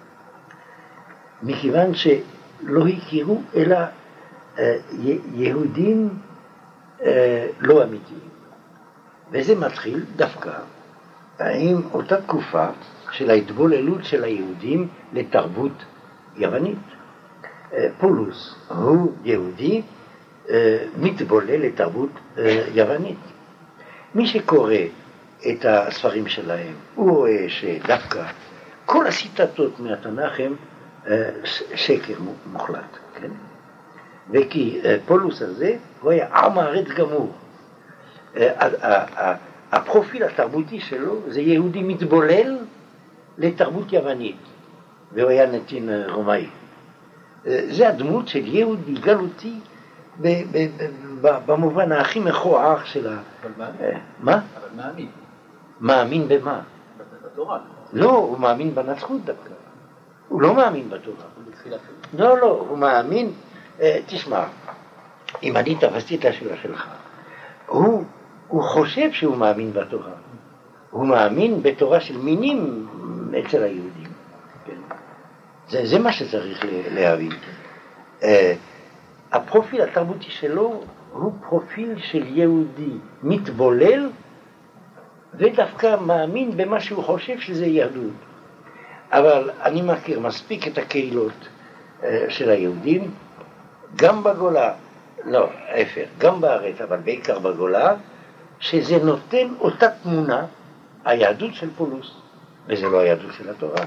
מכיוון שלא הכירו אלא יהודים לא אמיתיים. וזה מתחיל דווקא עם אותה תקופה של ההתבוללות של היהודים לתרבות יוונית. פולוס הוא יהודי מתבולל לתרבות יוונית. מי שקורא את הספרים שלהם הוא רואה שדווקא כל הציטטות מהתנ"ך הם שקר מוחלט, כן? וכי פולוס הזה הוא היה עם הארץ גמור. הפרופיל התרבותי שלו זה יהודי מתבולל לתרבות יוונית, והוא היה נתין רומאי. זה הדמות של יהודי גלותי במובן הכי מכוער של ה... אבל מה? אבל מאמין. מאמין במה? בתורה. לא, הוא מאמין בנצרות דווקא. הוא לא מאמין בתורה. בתחילת. לא, הוא מאמין... תשמע, אם אני תפסתי את השאלה שלך, הוא חושב שהוא מאמין בתורה. הוא מאמין בתורה של מינים אצל היהודים. כן? זה מה שצריך להבין. הפרופיל התרבותי שלו הוא פרופיל של יהודי מתבולל, ודווקא מאמין במה שהוא חושב שזה יהדות. אבל אני מכיר מספיק את הקהילות של היהודים, גם בגולה, לא, ההפך, גם בארץ, אבל בעיקר בגולה, שזה נותן אותה תמונה, היהדות של פולוס, וזה לא היהדות של התורה.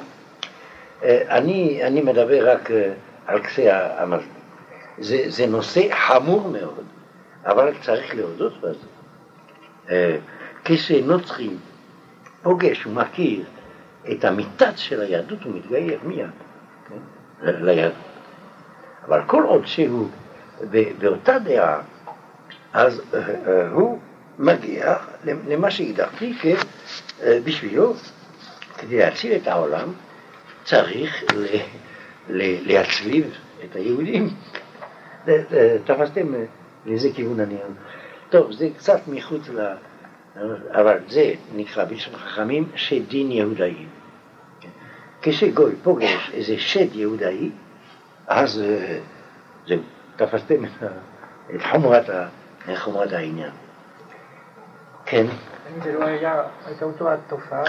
אני מדבר רק על קצה המזלג. זה נושא חמור מאוד, אבל צריך להודות בזה. כשנוצרי פוגש ומכיר את המיתת של היהדות, הוא מתגייר מיד, כן? ליהדות. אבל כל עוד שהוא באותה דעה, אז הוא מגיע למה שהגדרתי, בשבילו, כדי להציל את העולם, צריך להצליב את היהודים. תפסתם לאיזה כיוון אני אומר. טוב, זה קצת מחוץ אבל זה נקרא בלשון חכמים שדין יהודאי. כשגוי פוגש איזה שד יהודאי, אז זהו, תפסתם את חומרת העניין. כן? אם זה לא הייתה אותו התופעה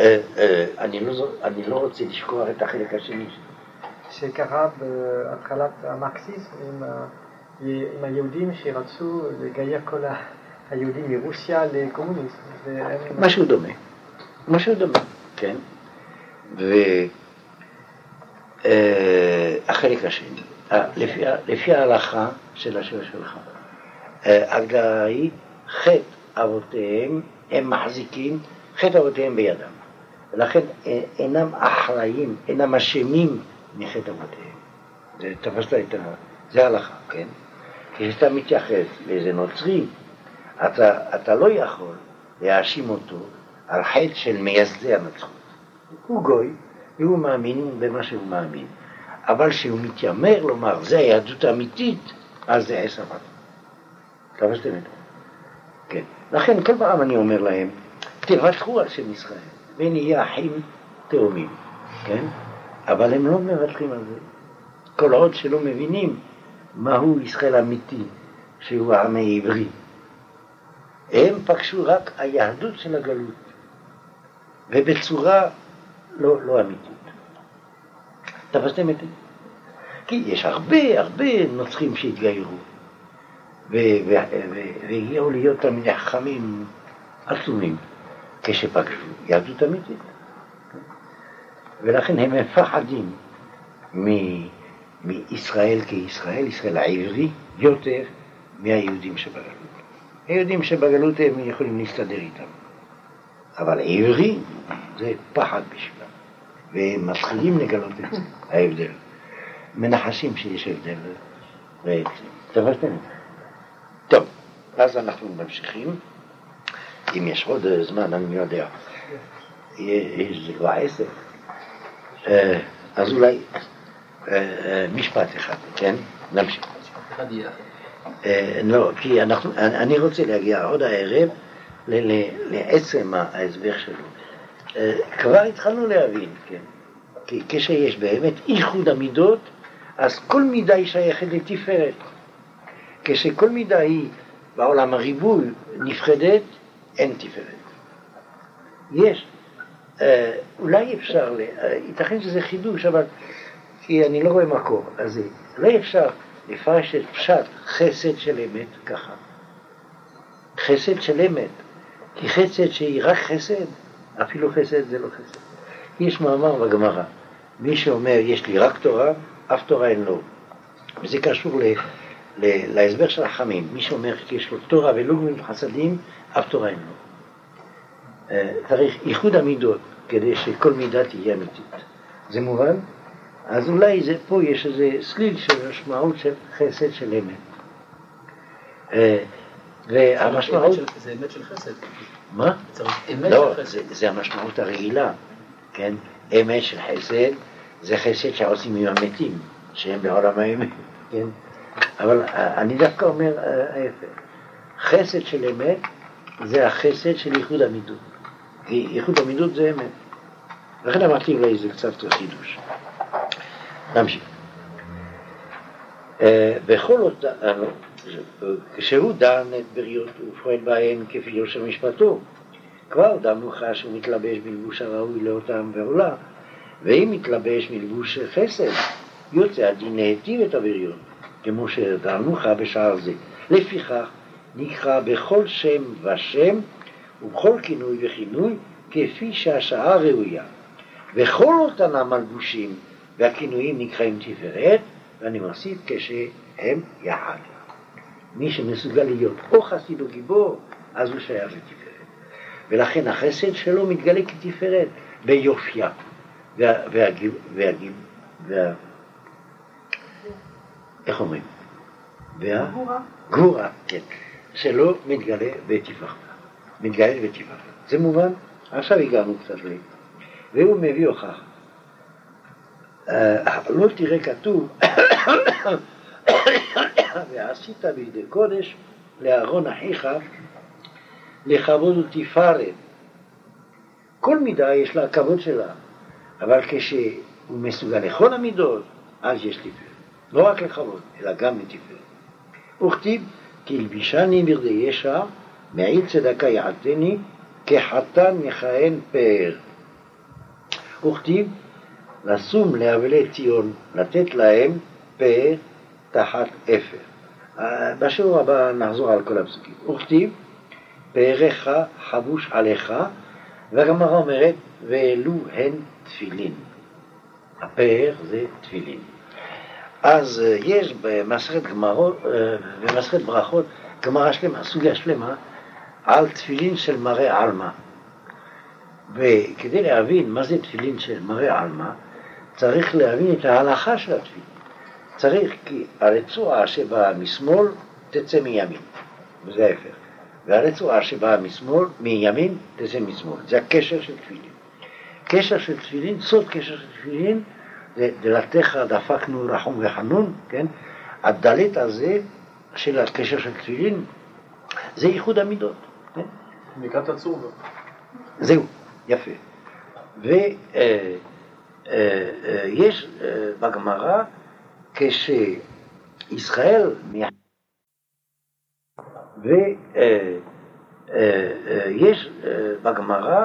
אני לא רוצה לשכוח את החלק השני שקרה בהתחלת המרקסיזם עם היהודים שרצו לגייר כל היהודים מרוסיה לקומוניסט. משהו דומה, כן. והחלק השני, לפי ההלכה של השאלה שלך, ההגדרה היא חטא אבותיהם, הם מחזיקים חטא אבותיהם בידם, ולכן אינם אחראים, אינם אשמים מחטא אבותיהם. תפסת זה ההלכה, כן? כשאתה מתייחס לאיזה נוצרי, אתה לא יכול להאשים אותו על חטא של מייסדי הנצרות. הוא גוי, והוא מאמין במה שהוא מאמין. אבל כשהוא מתיימר לומר, זה היהדות האמיתית, אז זה עשר פעם. תפסתם את זה? כן. לכן כל פעם אני אומר להם, תוותרו על שם ישראל, ונהיה אחים תאומים, כן? אבל הם לא מוותרים על זה. כל עוד שלא מבינים מהו ישראל אמיתי, שהוא העם העברי. הם פגשו רק היהדות של הגלות, ובצורה לא אמיתית. תפסתם את זה? כי יש הרבה נוצרים שהתגיירו, והגיעו להיות תלמידי חכמים עצומים, כשפגשו יהדות אמיתית. ולכן הם מפחדים מישראל כישראל, ישראל העברי, יותר מהיהודים שבגלות. היהודים שבגלות הם יכולים להסתדר איתם. אבל העברי זה פחד בשבילם. והם מתחילים לגלות את זה, ההבדל. מנחשים שיש הבדל. תפסתם? טוב, אז אנחנו ממשיכים. אם יש עוד זמן, אני יודע. זה כבר 10. אז אולי משפט אחד, כן? נמשיך. לא, כי אני רוצה להגיע עוד הערב לעצם ההסבר שלו. כבר התחלנו להבין, כן? כי כשיש באמת איחוד המידות, אז כל מידה היא שייכת לתפארת. כשכל מידה היא בעולם הריבוי נפחדת, אין תפארת. יש. אולי אפשר, ייתכן שזה חידוש, אבל כי אני לא רואה מקור, אז אולי אפשר לפרש את פשט חסד של אמת ככה. חסד של אמת, כי חסד שהיא רק חסד, אפילו חסד זה לא חסד. יש מאמר בגמרא, מי שאומר יש לי רק תורה, אף תורה אין לו. וזה קשור להסבר של החכמים, מי שאומר שיש לו תורה ולוגמים חסדים, אף תורה אין לו. צריך איחוד המידות כדי שכל מידה תהיה אמיתית. זה מובן? אז אולי פה יש איזה סליל של משמעות של חסד של אמת. והמשמעות... זה אמת של חסד. מה? לא, זה המשמעות הרגילה, כן? אמת של חסד, זה חסד שעושים עם המתים, שהם בעולם האמת, כן? אבל אני דווקא אומר ההפך. חסד של אמת זה החסד של ייחוד המידות. כי ייחוד המידות זה אמת. לכן אמרתי אולי זה קצת חידוש. נמשיך. בכל אותה, כשהוא דן את בריות ופועל בהן כפי יושר משפטו, כבר דם נוחה שהוא מתלבש בלבוש הראוי לאותם ועולה, ואם מתלבש מלבוש חסד, יוצא הדין להיטיב את הבריות, כמו שדם נוחה בשער זה. לפיכך נקרא בכל שם ושם ובכל כינוי וכינוי כפי שהשעה ראויה. וכל אותם המלבושים והכינויים נקראים תפארת, ואני מוסיף כשהם יחד. מי שמסוגל להיות או חסיד או גיבור, אז הוא שייך לתפארת. ולכן החסד שלו מתגלה כתפארת ביופיה. איך אומרים? גבורה, כן. שלא מתגלה בתפארת. מתגלה בתפארת. זה מובן? עכשיו הגענו קצת לי. והוא מביא הוכח. לא תראה כתוב ועשית בידי קודש לאהרון אחיך לכבוד ותפארת. כל מידה יש לה הכבוד שלה, אבל כשהוא מסוגל לכל המידות, אז יש תפארת. לא רק לכבוד, אלא גם לתפארת. וכתיב כי הלבישני ברדי ישע מעיל צדקה יעתני כחתן מכהן פאר. וכתיב לשום לאבלי ציון, לתת להם פאר תחת אפר. בשיעור הבא נחזור על כל הפסוקים. וכתיב פאריך חבוש עליך, והגמרא אומרת ואלו הן תפילין. הפאר זה תפילין. אז יש במסכת ברכות גמרא שלמה, סוגיה שלמה על תפילין של מראה עלמא. וכדי להבין מה זה תפילין של מראה עלמא, צריך להבין את ההלכה של התפילין. צריך כי הרצועה שבאה משמאל תצא מימין, וזה ההפך. והרצועה שבאה מימין תצא משמאל. זה הקשר של תפילין. קשר של תפילין, סוד קשר של תפילין, זה דלתך דפקנו רחום וחנון, כן? הדלת הזה של הקשר של תפילין, זה ייחוד המידות. כן? מקראת הצור. זהו, יפה. ויש בגמרא כשישראל ויש בגמרא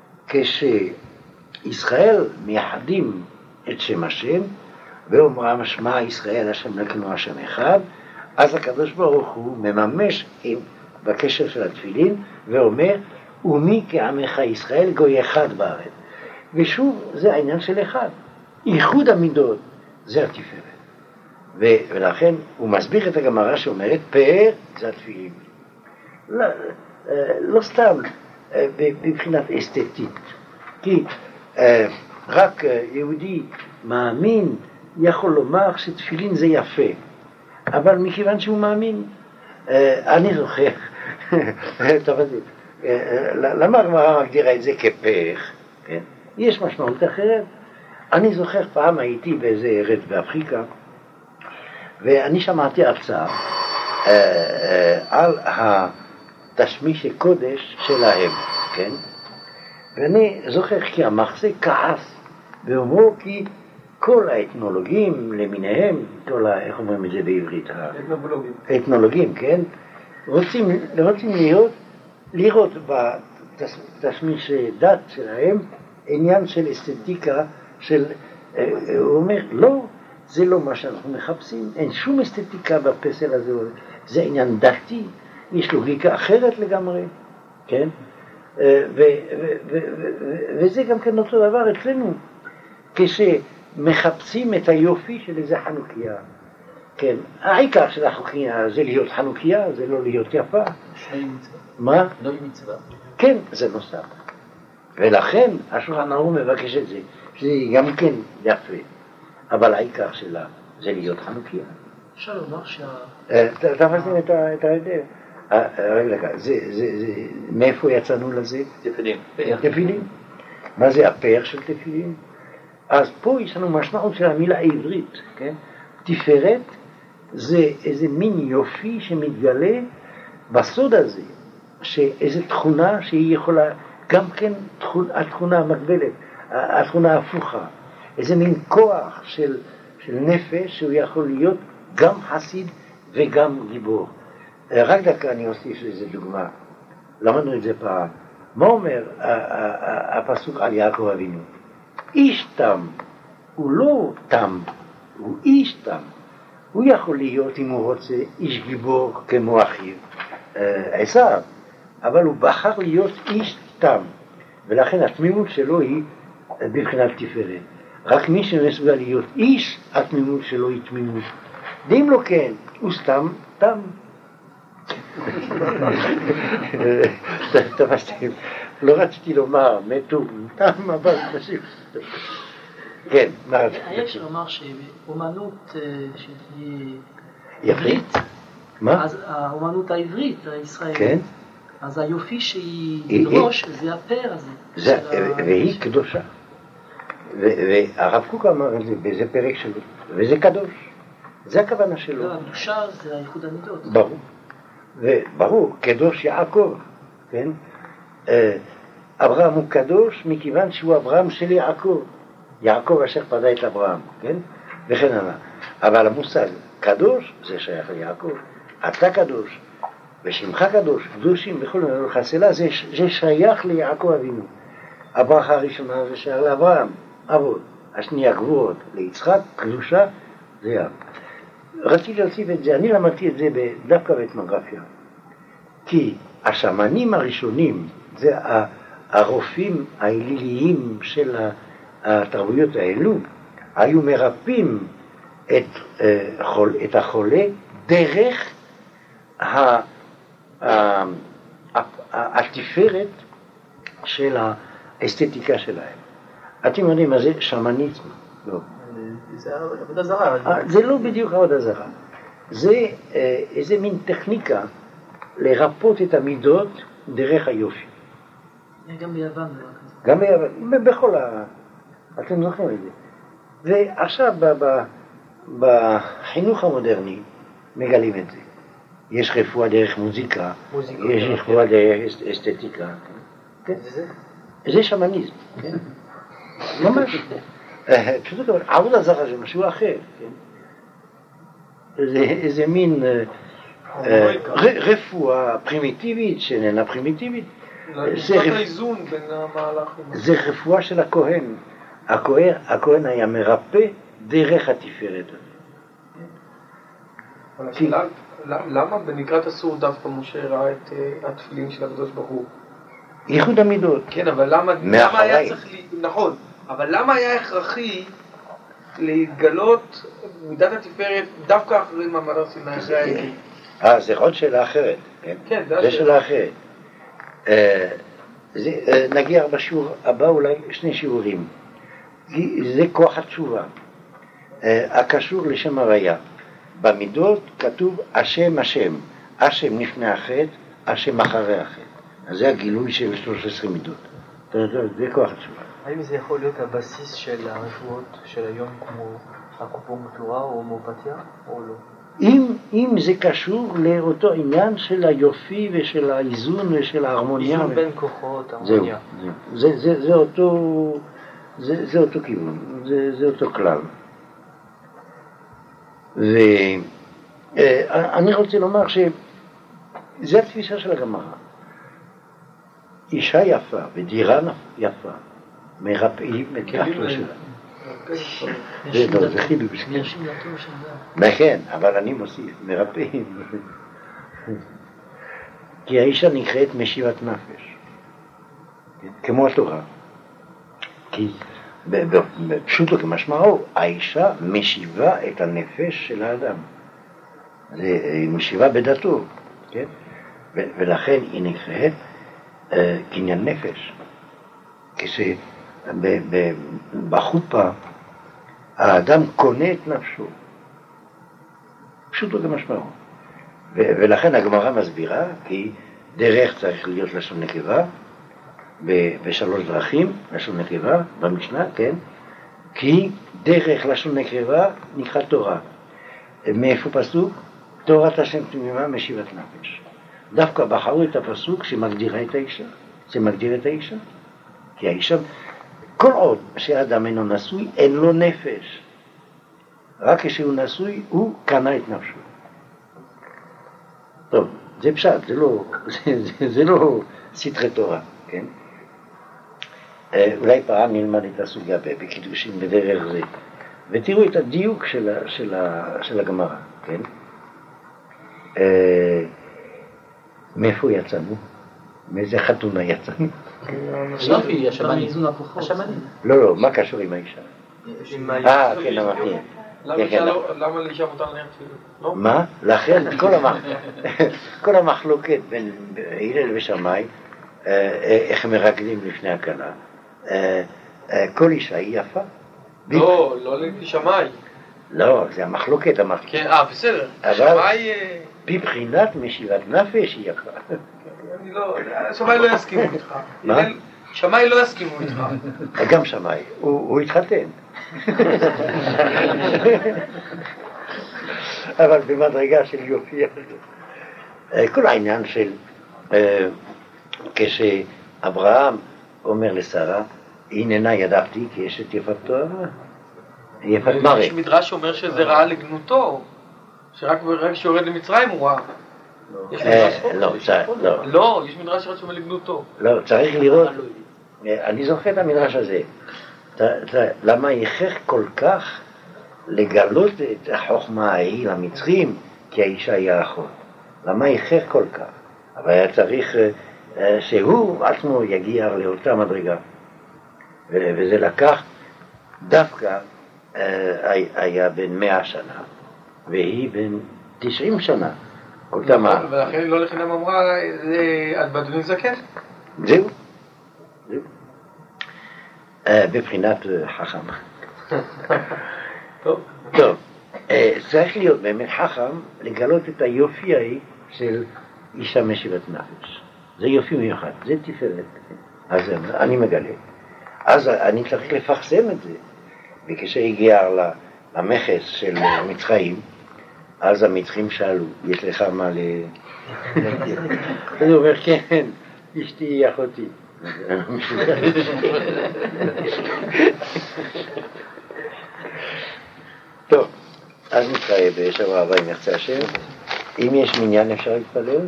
כשישראל מייחדים את שם השם ואומרם שמע ישראל השם אלוקינו השם אחד, אז הקדוש ברוך הוא מממש בקשר של התפילין ואומר ומי כעמך ישראל גוי אחד בארץ. ושוב זה העניין של אחד, ייחוד המידות זה התפארת. ולכן הוא מסביר את הגמרא שאומרת פאר זה התפילין. לא סתם בבחינת אסתטית, כי רק יהודי מאמין יכול לומר שתפילין זה יפה, אבל מכיוון שהוא מאמין, אני זוכר, למה הגמרא מגדירה את זה כפאר? כן? יש משמעות אחרת. אני זוכר פעם הייתי באיזה ארץ באפריקה, ואני שמעתי הרצאה על התשמיש הקודש שלהם, כן? ואני זוכר כי המחזה כעס, ואומרו כי כל האתנולוגים למיניהם, איך אומרים את זה בעברית? האתנולוגים, כן? רוצים לראות בתשמיש דת שלהם עניין של אסתטיקה, הוא אומר, לא, זה לא מה שאנחנו מחפשים, אין שום אסתטיקה בפסל הזה, זה עניין דתי, יש לוגיקה אחרת לגמרי, כן? וזה גם כן אותו דבר אצלנו, כשמחפשים את היופי של איזה חנוכיה, כן? העיקר של החנוכיה זה להיות חנוכיה, זה לא להיות יפה. מה? לא מצווה. כן, זה נוסף. ולכן השולחן ערוך מבקש את זה, שזה גם כן יפה, אבל העיקר שלה זה להיות חנוכיה. אפשר לומר תפסתם את ההבדל? רגע, מאיפה יצאנו לזה? תפילין. תפילין. מה זה הפאר של תפילין? אז פה יש לנו משמעות של המילה העברית, כן? תפארת זה איזה מין יופי שמתגלה בסוד הזה, שאיזו תכונה שהיא יכולה, גם כן התכונה המקבלת, התכונה ההפוכה, איזה מין כוח של נפש שהוא יכול להיות גם חסיד וגם גיבור. רק דקה אני אוסיף איזו דוגמה, למדנו את זה פעם. מה אומר הפסוק על יעקב אבינו? איש תם, הוא לא תם, הוא איש תם. הוא יכול להיות, אם הוא רוצה, איש גיבור כמו אחיו עשיו, אבל הוא בחר להיות איש תם, ולכן התמימות שלו היא בבחינת תפארת. רק מי שמסוגל להיות איש, התמימות שלו היא תמימות. ואם לא כן, הוא סתם תם. לא רציתי לומר, מתו, תם, אבל נשיב. כן, מה? היה אפשר לומר שאומנות שהיא עברית, מה? אז האומנות העברית, הישראלית, כן. אז היופי שהיא תדרוש, זה הפאר הזה. והיא קדושה. והרב קוק אמר את זה באיזה פרק שלו, וזה קדוש. זה הכוונה שלו. לא, הקדושה זה הייחוד המידות. ברור. וברור, קדוש יעקב, כן? אברהם הוא קדוש מכיוון שהוא אברהם של יעקב. יעקב אשר פדה את אברהם, כן? וכן הלאה. אבל המושג קדוש זה שייך ליעקב. אתה קדוש, ושמך קדוש, קדושים וכל מיני חסלה, זה שייך ליעקב אבינו. הברכה הראשונה זה שייך לאברהם, אבות. השנייה גבורות ליצחק, קדושה, זה יעקב. רציתי להוסיף את זה, אני למדתי את זה דווקא באתנוגרפיה. כי השמנים הראשונים, זה הרופאים האליליים של התרבויות האלו, היו מרפאים את החולה דרך התפארת של האסתטיקה שלהם. אתם יודעים מה זה שמניזם? לא. זה עבודה זרה. זה לא בדיוק עבודה זרה. זה איזה מין טכניקה לרפות את המידות דרך היופי. גם ביוון. גם ביוון, בכל אתם זוכרים את זה. ועכשיו בחינוך המודרני מגלים את זה. יש רפואה דרך מוזיקה, יש רפואה דרך אסתטיקה. זה שמניזם. ממש. פשוט עבודה זרה זה משהו אחר. זה איזה מין רפואה פרימיטיבית שאיננה פרימיטיבית. זה רפואה של הכהן. הכהן היה מרפא דרך התפארת. למה בנקראת אסור דווקא משה ראה את התפילין של הקדוש ברוך הוא? ייחוד המידות. כן, אבל למה היה צריך... נכון, אבל למה היה הכרחי להתגלות מידת התפארת דווקא אחרי מעמד הר סיני אחרי העגל? זה עוד שאלה אחרת. כן, זה שאלה אחרת. נגיע בשיעור הבא אולי שני שיעורים. זה כוח התשובה, הקשור לשם הוויה. במידות כתוב השם השם, השם לפני החטא, השם אחרי החטא. אז זה הגילוי של 13 מידות. זה כוח התשובה. האם זה יכול להיות הבסיס של הרפואות של היום כמו אקופונקטורה או הומאופתיה או לא? אם זה קשור לאותו עניין של היופי ושל האיזון ושל ההרמוניה. איזון בין כוחות, הרמוניה. זה אותו כיוון, זה אותו כלל. ואני רוצה לומר שזה התפיסה של הגמרא. אישה יפה ודירה יפה מרפאים את דעתו שלה. זה חידוש. כן, אבל אני מוסיף, מרפאים. כי האישה נקראת משיבת נפש, כמו התורה. כי פשוטו כמשמעו, האישה משיבה את הנפש של האדם. היא משיבה בדתו, כן? ולכן היא נקראת קניין נפש. כשבחופה האדם קונה את נפשו. פשוטו כמשמעו. ולכן הגמרא מסבירה, כי דרך צריך להיות לשון נקבה, בשלוש דרכים, לשון נקבה, במשנה, כן? כי דרך לשון נקבה נקרא תורה. מאיפה פסוק? תורת השם תמימה משיבת נפש. דווקא בחרו את הפסוק שמגדיר את האישה. כי האישה, כל עוד שהאדם אינו נשוי, אין לו נפש. רק כשהוא נשוי, הוא קנה את נפשו. טוב, זה פשט, זה לא סתרי תורה, כן? אולי פעם נלמד את הסוגיה בקידושים בדרך זה. ותראו את הדיוק של הגמרא, כן? מאיפה יצאנו? מאיזה חתונה יצאנו? יופי, השמנים. לא, מה קשור עם האישה? כן, אמרתי. למה לאישה מותר לנהל תפילין? מה? לכן כל המחלוקת בין הלל ושמאי, איך מרגלים לפני הכלה, כל אישה היא יפה. לא לפי שמאי. לא, זה המחלוקת, אמרתי. כן, בסדר. אבל בבחינת משיבת נפש היא יפה. שמאי לא יסכימו איתך. מה? שמאי לא יסכימו איתך. גם שמאי, הוא התחתן. אבל במדרגה של יופי. כל העניין של כשאברהם אומר לשרה, הננה ידעתי כי יש את יפת תוארה, יפת מראה. יש מדרש שאומר שזה רעה לגנותו, שרק ברגע שיורד למצרים הוא רעה. לא, יש מדרש שאומר לגנותו. לא, צריך לראות, אני זוכר את המדרש הזה. למה ייחך כל כך לגלות את החוכמה ההיא למצרים, כי האישה היא האחות? למה ייחך כל כך? אבל היה צריך שהוא עצמו יגיע לאותה מדרגה. וזה לקח דווקא היה בן 100 שנה, והיא בן 90 שנה. ולכן לא לחינם אמרה, את בדוני זקן? זהו. בבחינת חכם. טוב, צריך להיות באמת חכם לגלות את היופי ההיא של אישה משיבת נפש. זה יופי מיוחד, זה תפארת. אז אני מגלה. אז אני צריך לפרסם את זה. וכשהגיע למכס של מצרים, אז המצרים שאלו, יש לך מה אז הוא אומר, כן, אשתי היא אחותי. טוב, אז נתראה בשבוע הבא אם ירצה השם. אם יש מניין אפשר להתפלל?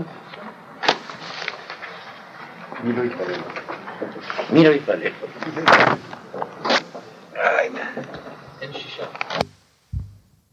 מי לא יתפלל? אין 6.